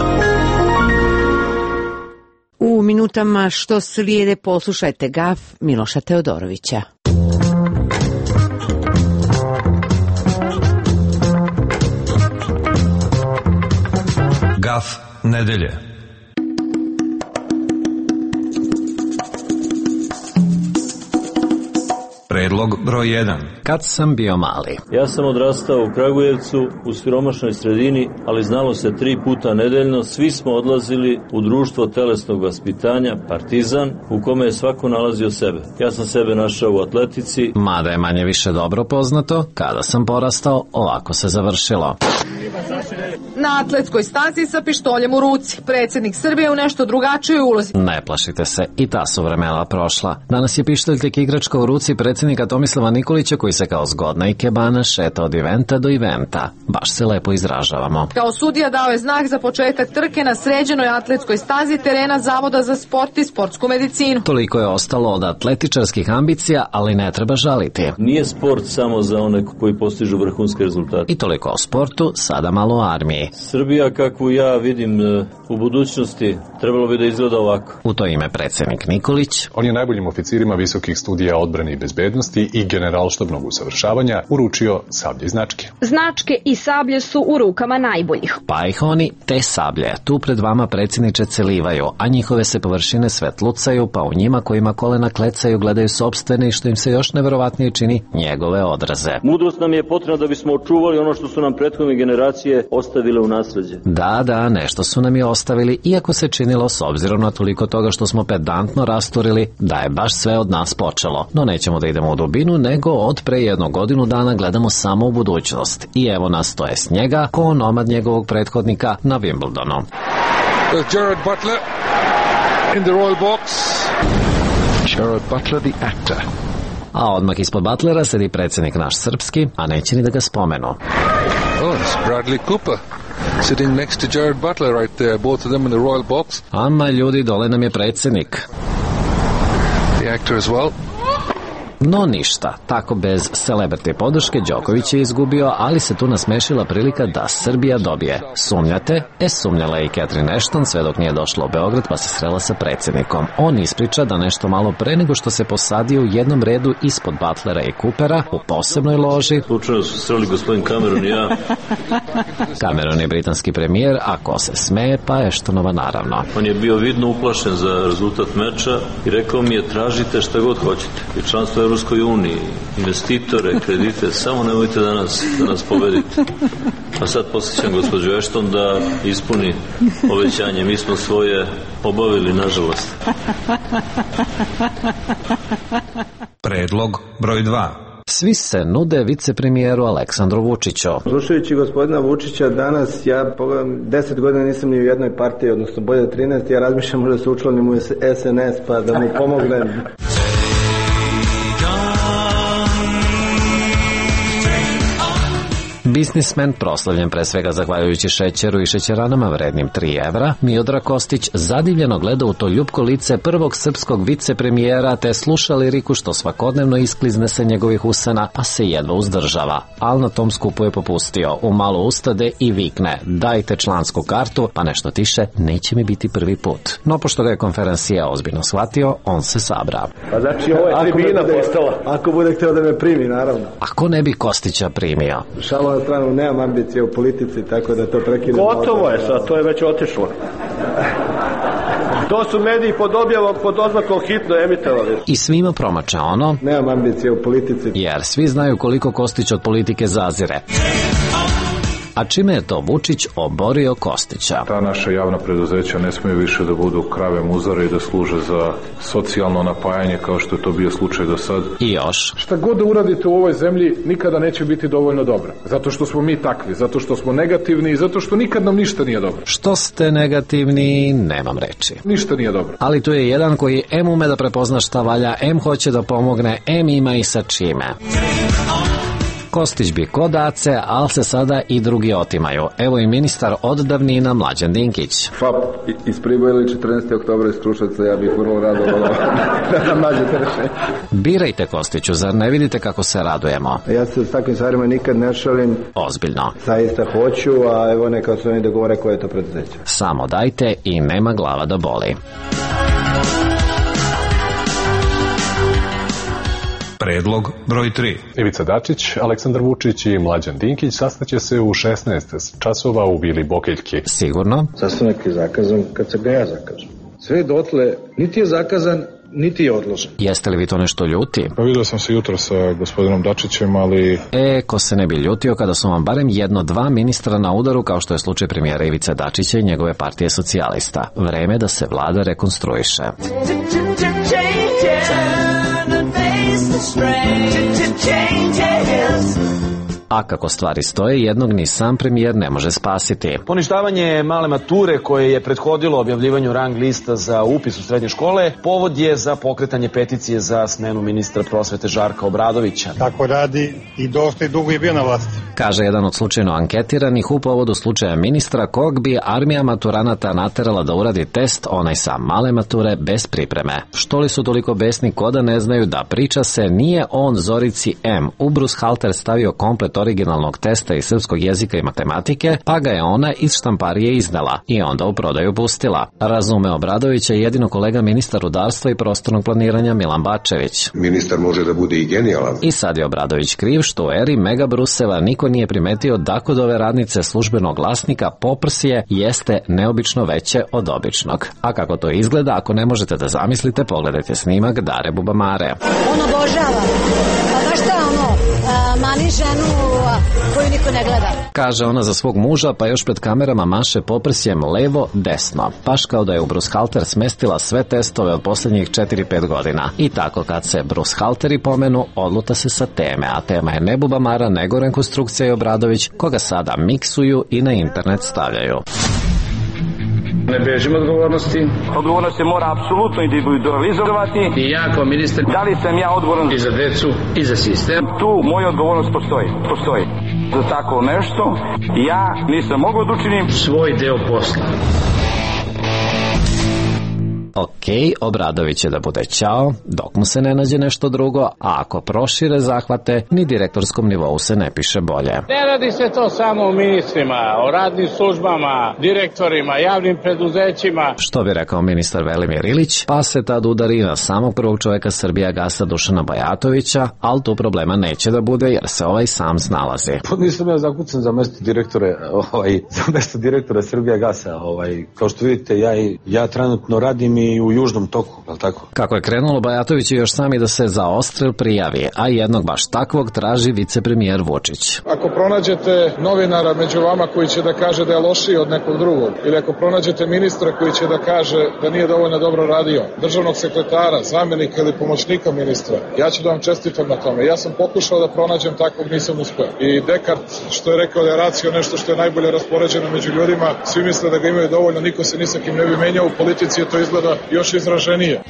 U minutama što slijede poslušajte gaf Miloša Teodorovića. Gaf nedelje. Predlog broj jedan. Kad sam bio mali. Ja sam odrastao u Kragujevcu, u siromašnoj sredini, ali znalo se tri puta nedeljno. Svi smo odlazili u društvo telesnog vaspitanja, Partizan, u kome je svako nalazio sebe. Ja sam sebe našao u atletici. Mada je manje više dobro poznato, kada sam porastao, ovako se završilo. Na atletskoj stazi sa pištoljem u ruci. Predsjednik Srbije u nešto drugačijoj ulozi. Ne plašite se, i ta su vremena prošla. Danas je pištolj tek igračka u ruci predsjednika Tomislava Nikolića, koji se kao zgodna ikebana šeta od eventa do eventa. Baš se lepo izražavamo. Kao sudija dao je znak za početak trke na sređenoj atletskoj stazi terena Zavoda za sport i sportsku medicinu. Toliko je ostalo od atletičarskih ambicija, ali ne treba žaliti. Nije sport samo za one koji postižu vrhunske rezultate. I toliko o sportu, sada malo o armiji. Srbija kakvu ja vidim u budućnosti trebalo bi da izgleda ovako. U to ime predsjednik Nikolić. On je najboljim oficirima visokih studija odbrane i bezbednosti i generalštabnog usavršavanja uručio sablje i značke. Značke i sablje su u rukama najboljih. Pa ih oni te sablje tu pred vama, predsjedniče, celivaju, a njihove se površine svetlucaju, pa u njima kojima kolena klecaju gledaju sopstvene i, što im se još neverovatnije čini, njegove odraze. Mudrost nam je potrebna da bismo očuvali ono što su nam prethodne generacije ostavile u nasleđe. Da, da, nešto su nam je ostavili, iako se činilo, s obzirom na toliko toga što smo pedantno rasturili, da je baš sve od nas počelo. No nećemo da idemo u dubinu, nego od pre jednog godinu dana gledamo samo u budućnost. I evo nas, to je s njega, ko onomad njegovog prethodnika na Wimbledonu. Gerard Butler in the royal box. Gerard Butler, the actor. A odmah ispod Butlera sedi predsjednik naš srpski, a neće ni da ga spomenu. Oh, it's Bradley Cooper sitting next to Gerard Butler right there, both of them in the royal box. Ama ljudi, dole nam je predsjednik. The actor as well. No ništa, tako bez celebrity podrške Đoković je izgubio, ali se tu nasmešila prilika da Srbija dobije. Sumnjate? E, sumnjala je i Catherine Ashton, sve dok nije došla u Beograd pa se srela sa predsjednikom. On ispriča da nešto malo pre nego što se posadio u jednom redu ispod Butlera i Coopera u posebnoj loži. Slučajno su sreli gospodin Cameron i ja. Cameron je britanski premijer, a ko se smeje, pa Ashtonova naravno. On je bio vidno uplašen za rezultat meča i rekao mi je tražite šta god hoćete. I članstvo Evropskoj uniji, investitore, kredite, samo nemojte da nas, da nas pobedite. A sad posjećam gospođu Ashton da ispuni obećanje. Mi smo svoje obavili, nažalost. Predlog broj dva. Svi se nude vicepremijeru Aleksandru Vučiću. Slušajući gospodina Vučića danas, ja pogledam, deset godina nisam ni u jednoj partiji, odnosno bolje trinaest, ja razmišljam možda se učlanim u S N S pa da mu pomognem. Biznismen, proslavljen pre svega zahvaljujući šećeru i šećeranama vrednim tri evra, Miodrag Kostić zadivljeno gleda u to ljubko lice prvog srpskog vicepremijera te sluša liriku što svakodnevno isklizne sa njegovih usana, pa se jedva uzdržava. Al na tom skupu je popustio, umalo ustade i vikne: dajte člansku kartu, pa nešto tiše, neće mi biti prvi put. No pošto ga je konferencija ozbiljno shvatio, on se sabra. Pa znači ovo je tribina postala. Ako bude htio da me primi, naravno. Ako ne bi Kostića primio? Šalo na stranu, nemam ambicije u politici, tako da to prekidem. Gotovo je sad, to je već otišlo. To su mediji pod objavom, pod oznakom hitno emitovali. I svima promača ono: nemam ambicije u politici. Jer svi znaju koliko Kostić od politike zazire. A čime je to Vučić oborio Kostića? Ta naša javna preduzeća ne smiju više da budu krave muzare i da služe za socijalno napajanje kao što je to bio slučaj do sad. I još. Šta god da uradite u ovoj zemlji nikada neće biti dovoljno dobro. Zato što smo mi takvi, zato što smo negativni i zato što nikad nam ništa nije dobro. Što ste negativni, nemam reči. Ništa nije dobro. Ali tu je jedan koji em ume da prepozna šta valja, em hoće da pomogne, em ima i sa čime. Kostić bi kod Ace, ali se sada i drugi otimaju. Evo i ministar od davnina Mlađan Dinkić. F A P iz Priboja ili četrnaestog oktobra iz Kruševca, ja bih vrlo rado da nam nađete rešenje. Birajte, Kostiću, zar ne vidite kako se radujemo? Ja se s takvim stvarima nikad ne šalim. Ozbiljno. Zaista hoću, a evo neka su oni dogovore koje je to preduzeće. Samo dajte i nema glava da boli. Predlog broj tri. Ivica Dačić, Aleksandar Vučić i Mlađan Dinkić sastaće se u šesnaest časova u Vili Bokeljki. Sigurno? Sastanak je zakazan kad se ga ja zakažem. Sve dotle niti je zakazan, niti je odložen. Jeste li vi to nešto ljuti? Pa vidio sam se jutro sa gospodinom Dačićem, ali... E, ko se ne bi ljutio kada su vam barem jedno, dva ministra na udaru, kao što je slučaj premijera Ivice Dačića i njegove partije socijalista. Vreme da se vlada rekonstruiše. A kako stvari stoje, jednog ni sam premijer ne može spasiti. Poništavanje male mature koje je prethodilo objavljivanju rang lista za upis u srednje škole povod je za pokretanje peticije za smenu ministra prosvete Žarka Obradovića. Tako radi i dosta i dugo je bio na vlasti. Kaže jedan od slučajno anketiranih u povodu slučaja ministra kog bi armija maturanata naterala da uradi test, onaj sa male mature, bez pripreme. Što li su toliko besni ko da ne znaju da priča se nije on Zorici M. u brushalter stavio komplet originalnog testa iz srpskog jezika i matematike, pa ga je ona iz štamparije iznela i onda u prodaju pustila. Razume Obradovića jedino kolega ministar rudarstva i prostornog planiranja Milan Bačević. Ministar može da bude i genijalan. I sad je Obradović kriv što u eri Mega Bruseva niko nije primetio da kod ove radnice službenog glasnika poprsje jeste neobično veće od običnog. A kako to izgleda, ako ne možete da zamislite, pogledajte snimak Dare Bubamare. On obožava. Pa baš šta ono, mani ženu koju niko ne gleda. Kaže ona za svog muža, pa još pred kamerama maše poprsjem levo, desno. Baš kao da je u brushalter smestila sve testove od posljednjih četiri pet godina. I tako kad se brushalteri pomenu, odluta se sa teme, a tema je ne Bubamara, nego rekonstrukcija i Obradović, koga sada miksuju i na internet stavljaju. Ne bežim odgovornosti. Odgovornost se mora apsolutno individualizovati. I ja kao ministar, da li sam ja odgovoran i za decu i za sistem? Tu moja odgovornost postoji. Postoji. Za tako nešto ja nisam mogao da učinim svoj deo posla. Ok, Obradović će da bude ćao, dok mu se ne nađe nešto drugo, a ako prošire zahvate, ni direktorskom nivou se ne piše bolje. Ne radi se to samo o ministrima, o radnim službama, direktorima, javnim preduzećima. Što bi rekao ministar Velimir Ilić, pa se tad udari na samog prvog čovjeka Srbijagasa Dušana Bajatovića, ali tu problema neće da bude jer se ovaj sam snalazi. Pa nisam ja zakucan za mesto direktore, ovaj, za mesto direktora Srbijagasa, ovaj, kao što vidite, ja, ja trenutno radim i u južnom toku, je li tako? Kako je krenulo, Bajatović je još sami da se za odstrel prijavi, a jednog baš takvog traži vicepremijer Vučić. Ako pronađete novinara među vama koji će da kaže da je lošiji od nekog drugog, ili ako pronađete ministra koji će da kaže da nije dovoljno dobro radio, državnog sekretara, zamjenika ili pomoćnika ministra, ja ću da vam čestitam na tome. Ja sam pokušao da pronađem takvog, nisam uspeo. I Dekart, što je rekao da je racio nešto što je najbolje raspoređeno među ljudima, svi misle da ga imaju dovoljno, niko se ni sa kim ne bi menjao, u politici je to izgleda još izraženije.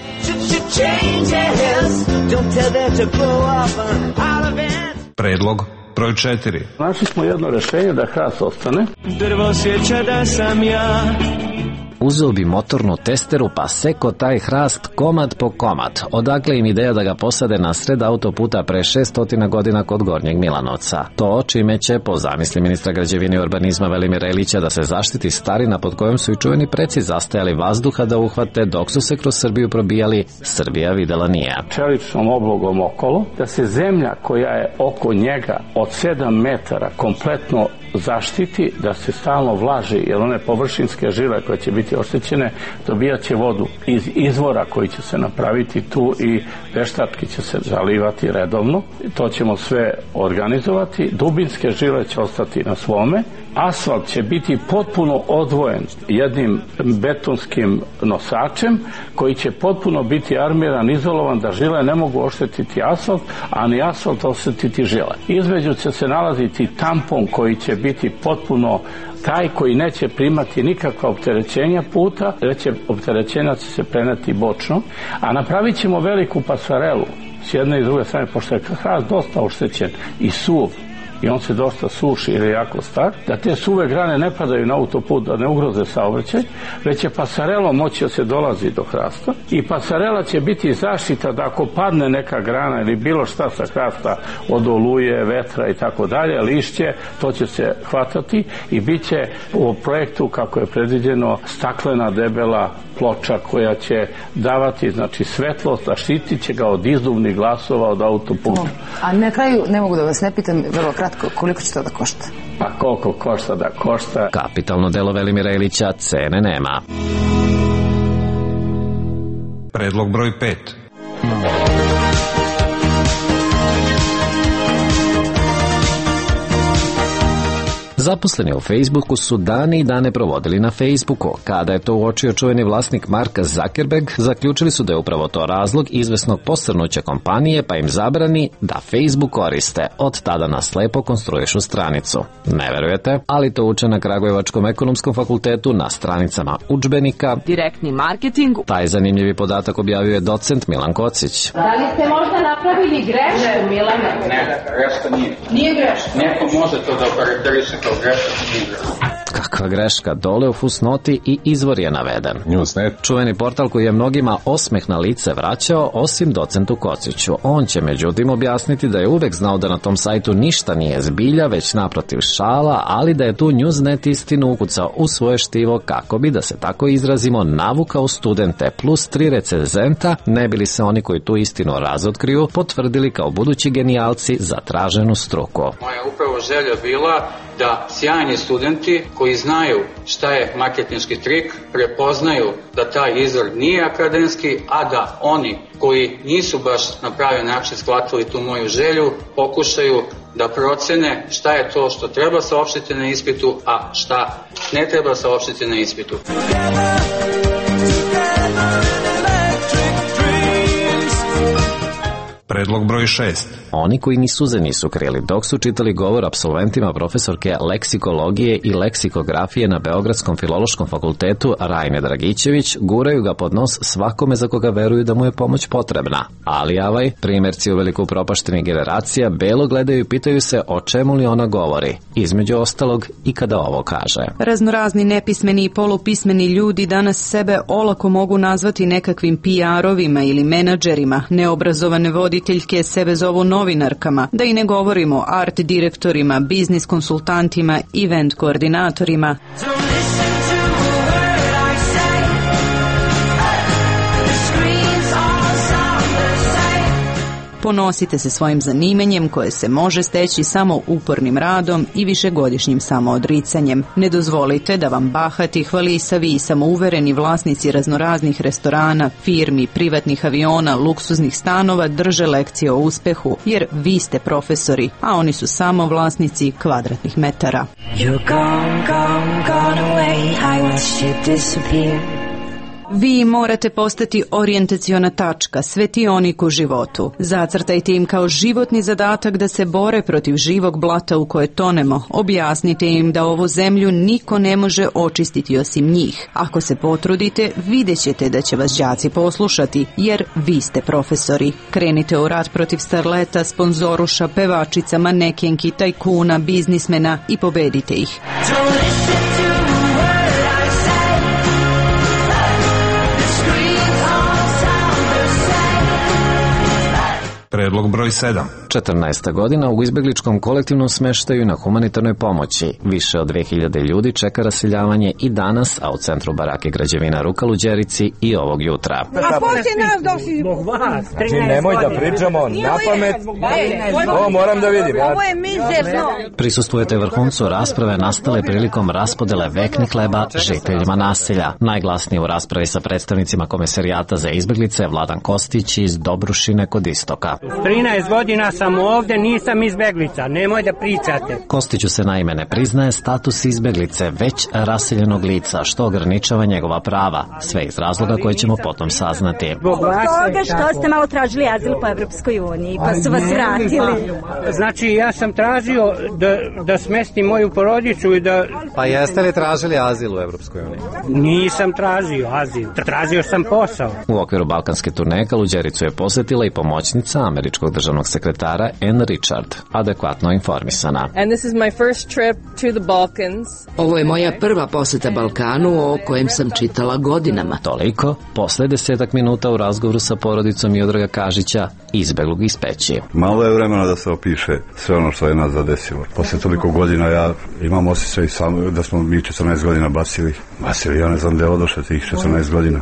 Predlog broj četiri. Našli smo jedno rešenje da hrast ostane. Drvo sjeća da sam ja. Uzeo bi motornu testeru pa seko taj hrast komad po komad. Odakle im ideja da ga posade na sred autoputa pre šeststotina godina kod Gornjeg Milanovca. To čime će, po zamisli ministra građevine i urbanizma Velimira Ilića, da se zaštiti starina pod kojom su i čuveni preci zastajali vazduha da uhvate dok su se kroz Srbiju probijali, Srbija videla nije. Čeličnom oblogom okolo, da se zemlja koja je oko njega od sedam metara kompletno zaštiti, da se stalno vlaži, jer one površinske žile koje će biti oštećene, dobijat će vodu iz izvora koji će se napraviti tu i veštački će se zalivati redovno, to ćemo sve organizovati, dubinske žile će ostati na svome, asfalt će biti potpuno odvojen jednim betonskim nosačem koji će potpuno biti armiran, izolovan, da žile ne mogu oštetiti asfalt, a ni asfalt oštetiti žile. Između će se nalaziti tampon koji će biti potpuno taj koji neće primati nikakva opterećenja puta, već će opterećenja će se preneti bočno, a napravit ćemo veliku pasarelu s jedne i druge strane, pošto je hrast dosta oštećen i suv, i on se dosta suši jer je jako star, da te suve grane ne padaju na autoput, da ne ugroze saobraćaj, već će pasarelom moći da se dolazi do hrasta i pasarela će biti zaštita da ako padne neka grana ili bilo šta sa hrasta od oluje, vetra i tako dalje, lišće, to će se hvatati i bit će u projektu kako je predviđeno staklena debela ploča koja će davati znači svetlost, a štitit će ga od izduvnih glasova od autoputa. A na kraju ne mogu da vas ne pitam vrlo kratko koliko će to da košta? Pa koliko košta da košta? Kapitalno delo Velimira Ilića, cene nema. Predlog broj pet. Zaposleni u Facebooku su dane i dane provodili na Facebooku. Kada je to uočio čuveni vlasnik Mark Zuckerberg, zaključili su da je upravo to razlog izvesnog posrnuća kompanije, pa im zabrani da Facebook koriste. Od tada na slepo konstruišu stranicu. Ne verujete, ali to uče na Kragujevačkom ekonomskom fakultetu na stranicama udžbenika. Direktni marketing. Taj zanimljivi podatak objavio je docent Milan Kocić. Da li ste možda napravili grešku, Milane? Ne, greška nije. Nije greška. Neko može to da okarakteriše kao Kakva greška, dole u fusnoti i izvor je naveden. Newsnet. Čuveni portal koji je mnogima osmeh na lice vraćao, osim docentu Kociću. On će međutim objasniti da je uvek znao da na tom sajtu ništa nije zbilja, već naprotiv šala, ali da je tu Newsnet istinu ukucao u svoje štivo kako bi, da se tako izrazimo, navukao studente plus tri recenzenta, ne bili se oni koji tu istinu razotkriju potvrdili kao budući genijalci za traženu struku. Moja upravo želja bila da sjajni studenti koji znaju šta je marketinški trik prepoznaju da taj izvor nije akademski, a da oni koji nisu baš na pravi način shvatili tu moju želju pokušaju da procene šta je to što treba saopštiti na ispitu, a šta ne treba saopštiti na ispitu. Predlog broj šest. Oni koji ni suze nisu krili dok su čitali govor apsolventima profesorke leksikologije i leksikografije na Beogradskom filološkom fakultetu Rajne Dragićević, guraju ga pod nos svakome za koga veruju da mu je pomoć potrebna. Ali avaj, primjerci u veliko upropaštenih generacija belo gledaju i pitaju se o čemu li ona govori, između ostalog i kada ovo kaže. Raznorazni nepismeni i polupismeni ljudi danas sebe olako mogu nazvati nekakvim P R-ovima ili menadžerima, neobrazovane voditeljke sebe zovu novinarkama, da i ne govorimo art direktorima, biznis konsultantima, event koordinatorima. Ponosite se svojim zanimanjem koje se može steći samo upornim radom i višegodišnjim samoodricanjem. Ne dozvolite da vam bahati, hvalisavi i samouvereni vlasnici raznoraznih restorana, firmi, privatnih aviona, luksuznih stanova drže lekcije o uspehu, jer vi ste profesori, a oni su samo vlasnici kvadratnih metara. You're gone, gone, gone away, I watched you disappear. Vi morate postati orijentaciona tačka, svetionik u životu. Zacrtajte im kao životni zadatak da se bore protiv živog blata u koje tonemo. Objasnite im da ovu zemlju niko ne može očistiti osim njih. Ako se potrudite, vidjet ćete da će vas đaci poslušati, jer vi ste profesori. Krenite u rat protiv starleta, sponzoruša, pevačica, manekenki, tajkuna, biznismena i pobedite ih. Predlog broj sedam. četrnaesta godina u izbegličkom kolektivnom smeštaju na humanitarnoj pomoći. Više od dve hiljade ljudi čeka raseljavanje i danas, a u centru barake građevina Rukal u Đerici i ovog jutra. A poslije nas dok si... Znači, nemoj da pričamo na pamet. Ovo moram da vidim. Ovo je mizerno. Prisustvujete vrhuncu rasprave nastale prilikom raspodele veknih hleba žiteljima naselja. Najglasnije u raspravi sa predstavnicima Komesarijata za izbeglice Vladan Kostić iz Dobrušine kod istoka. trinaest godina sam ovde, nisam izbeglica, nemoj da pričate. Kostiću se naime ne priznaje status izbeglice, već raseljenog lica, što ograničava njegova prava. Sve iz razloga koje ćemo potom saznati. Zbog toga što ste malo tražili azil po Evropskoj uniji, pa su vas vratili. Znači, ja sam tražio da, da smestim moju porodicu i da... Pa jeste li tražili azil u Evropskoj uniji? Nisam tražio azil, tražio sam posao. U okviru balkanske turneje Kaluđericu je posjetila i pomoćnica američkog državnog sekretara Ann Richard, adekvatno informisana. And this is my first trip to the Balkans. Ovo je moja prva posjeta Balkanu o kojem sam čitala godinama. Toliko, posle desetak minuta u razgovoru sa porodicom Miodraga Kažića, izbeglog iz Peći. Malo je vremena da se opiše sve ono što je nas zadesilo. Posle toliko godina ja imam osjećaj sam da smo mi četrnaest godina bacili. Bacili, ja ne znam da je odošle tih četrnaest godina.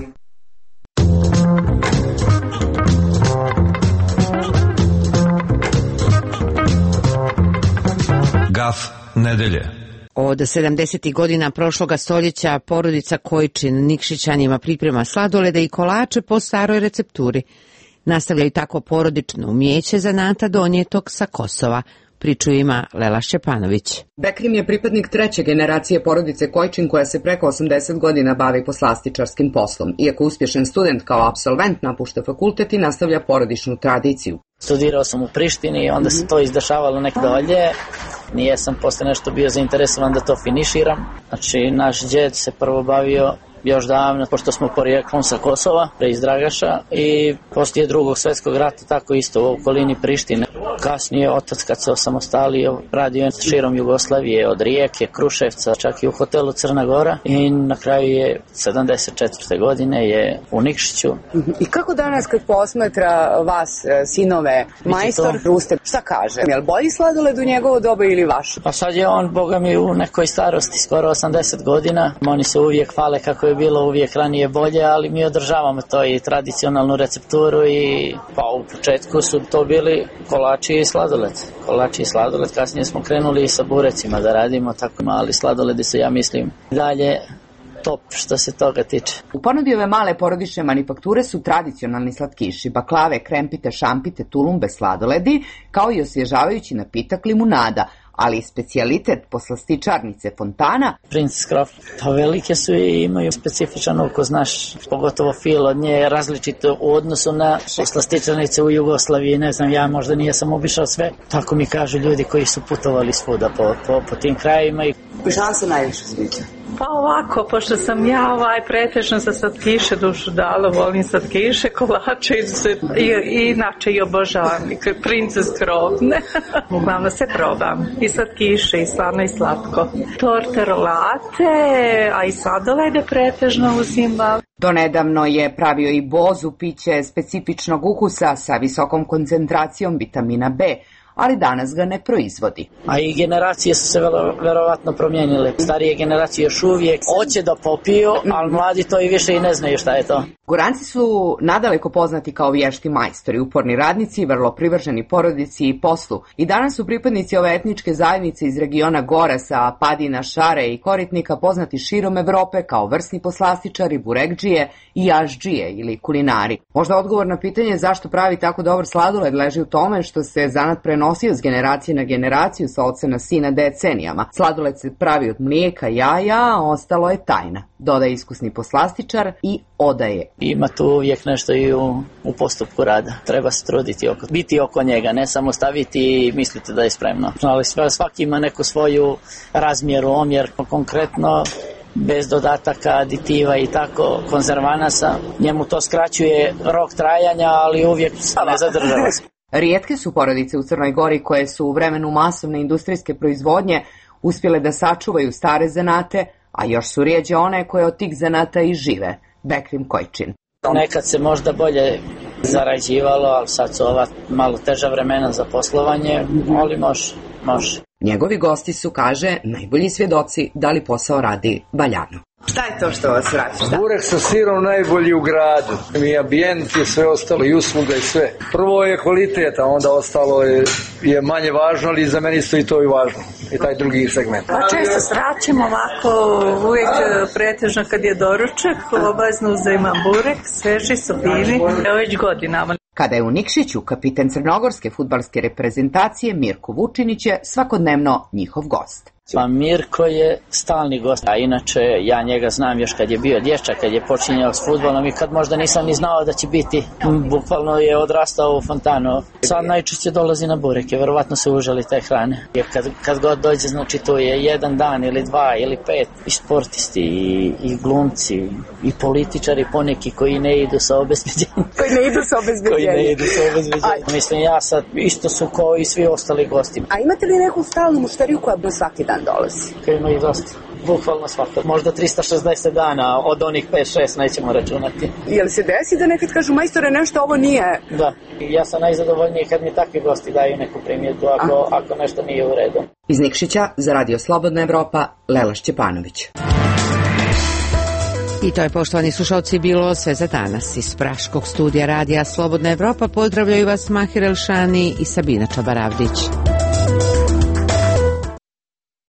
Gaf nedelje. Od sedamdesetih godina prošloga stoljeća porodica Kojčin Nikšićanima priprema sladolede i kolače po staroj recepturi. Nastavljaju tako porodično umijeće zanata donijetog sa Kosova. Priču ima Lela Šćepanović. Bekrim je pripadnik treće generacije porodice Kojčin koja se preko osamdeset godina bavi poslastičarskim poslom. Iako uspješan student kao apsolvent napušta fakultet i nastavlja porodičnu tradiciju. Studirao sam u Prištini, onda se to izdešavalo nek dolje. Nije sam posle nešto bio zainteresovan da to finiširam. Znači, naš djed se prvo bavio još davno, pošto smo porijeklom sa Kosova, pre iz Dragaša, i poslije drugog svjetskog rata tako isto u okolini Prištine. Kasnije otac kad se osamostalio radio širom Jugoslavije, od Rijeke, Kruševca, čak i u hotelu Crna Gora, i na kraju je sedamdeset četvrte godine je u Nikšiću. I kako danas kad posmatra vas, sinove, majstor Ruste, šta kaže? Je li bolji sladoled u njegovo doba ili vaš? Pa sad je on, boga mi, u nekoj starosti, skoro osamdeset godina. Oni se uvijek hvale kako je bilo uvijek ranije bolje, ali mi održavamo to i tradicionalnu recepturu i pa u početku su to bili kolači i sladoled. Kolači i sladoled, kasnije smo krenuli i sa burecima da radimo, tako mali sladoledi su, ja mislim, dalje top što se toga tiče. U ponudi ove male porodične manufakture su tradicionalni slatkiši, baklave, krempite, šampite, tulumbe, sladoledi, kao i osvježavajući napitak limunada, ali i specijalitet poslastičarnice Fontana. Prince Croft, pa velike su i imaju specifičan ukus, znaš, pogotovo fil od nje je različito u odnosu na poslastičarnice u Jugoslaviji, ne znam, ja možda nijesam obišao sve, tako mi kažu ljudi koji su putovali svuda po, po, po tim krajevima. Šta vam se najviše sviđa? Pa ovako, pošto sam ja ovaj pretežno za slatkiše dušu dala, volim slatkiše, kolače i, i inače i obožavam Princess Croft. Uglavnom se probam. I slatkiše, i slano i slatko. Torte, rolate, a i sladolede pretežno uzimam. Donedavno je pravio i bozu, piće specifičnog ukusa sa visokom koncentracijom vitamina B, ali danas ga ne proizvodi. A i generacije su se velo, verovatno promijenile. Starije generacije još uvijek hoće da popiju, ali mladi to i više i ne znaju šta je to. Goranci su nadaleko poznati kao vješti majstori, uporni radnici, vrlo privrženi porodici i poslu. I danas su pripadnici ove etničke zajednice iz regiona Gorasa, Padina, Šare i Koritnika poznati širom Evrope kao vrsni poslastičari, burekdžije i ašdžije ili kulinari. Možda odgovor na pitanje zašto pravi tako dobar sladoled leži u tome što se zanat prenosio s generacije na generaciju sa oca na sina decenijama. Sladoled se pravi od mlijeka, jaja, a ostalo je tajna, dodaje iskusni poslastičar i odaje. Ima tu uvijek nešto i u, u postupku rada. Treba se truditi, oko, biti oko njega, ne samo staviti i misliti da je spremno. Ali svaki ima neku svoju razmjeru, omjer, konkretno bez dodataka, aditiva i tako, konzervanasa. Njemu to skraćuje rok trajanja, ali uvijek ne zadržava se. Rijetke su porodice u Crnoj Gori koje su u vremenu masovne industrijske proizvodnje uspjele da sačuvaju stare zanate, a još su rijeđe one koje od tih zanata i žive. Bekrim Kojčin. Nekad se možda bolje zarađivalo, ali sad su ova malo teža vremena za poslovanje, ali može, može. Njegovi gosti su, kaže, najbolji svjedoci da li posao radi valjano. Šta je to što vas vraća? Burek sa sirom najbolji u gradu. I ambijent i sve ostalo, i usluga i sve. Prvo je kvalitet, a onda ostalo je, je manje važno, ali za meni isto i to je važno. I taj drugi segment. Pa često sraćemo ovako, uvijek pretežno kad je doručak, obavezno uzimam burek, sveži su fini, već godinama. Kada je u Nikšiću, kapiten crnogorske fudbalske reprezentacije Mirko Vučinić je svakodnevno njihov gost. Pa Mirko je stalni gost, a inače ja njega znam još kad je bio dječak, kad je počinjao s fudbalom i kad možda nisam ni znao da će biti, bukvalno je odrastao u fontanu. Sad najčešće dolazi na bureke, verovatno se užali te hrane. Jer kad, kad god dođe, znači to je jedan dan ili dva ili pet, i sportisti i, i glumci i političari poneki koji ne idu sa obezbeđenjem. Koji ne idu sa obezbeđenjem. koji ne idu sa obezbeđenjem. Mislim, ja sad isto su kao i svi ostali gosti. A imate li neku stalnu mušteriju koja bi svaki dan dolazi? Koji ima i dosta. Bukvalno svakog. Možda trista šezdeset dana, od onih pet šest nećemo računati. Jel se desi da nekad kažu, majstore, nešto ovo nije? Da. Ja sam najzadovoljniji kad mi takvi gosti daju neku primjedbu ako, ako nešto nije u redu. Iz Nikšića za Radio Slobodna Evropa, Lela Šćepanović. I to je, poštovani slušalci, bilo sve za danas. Iz Praškog studija Radija Slobodna Evropa pozdravljaju vas Mahir Elšani i Sabina Čabaravdić.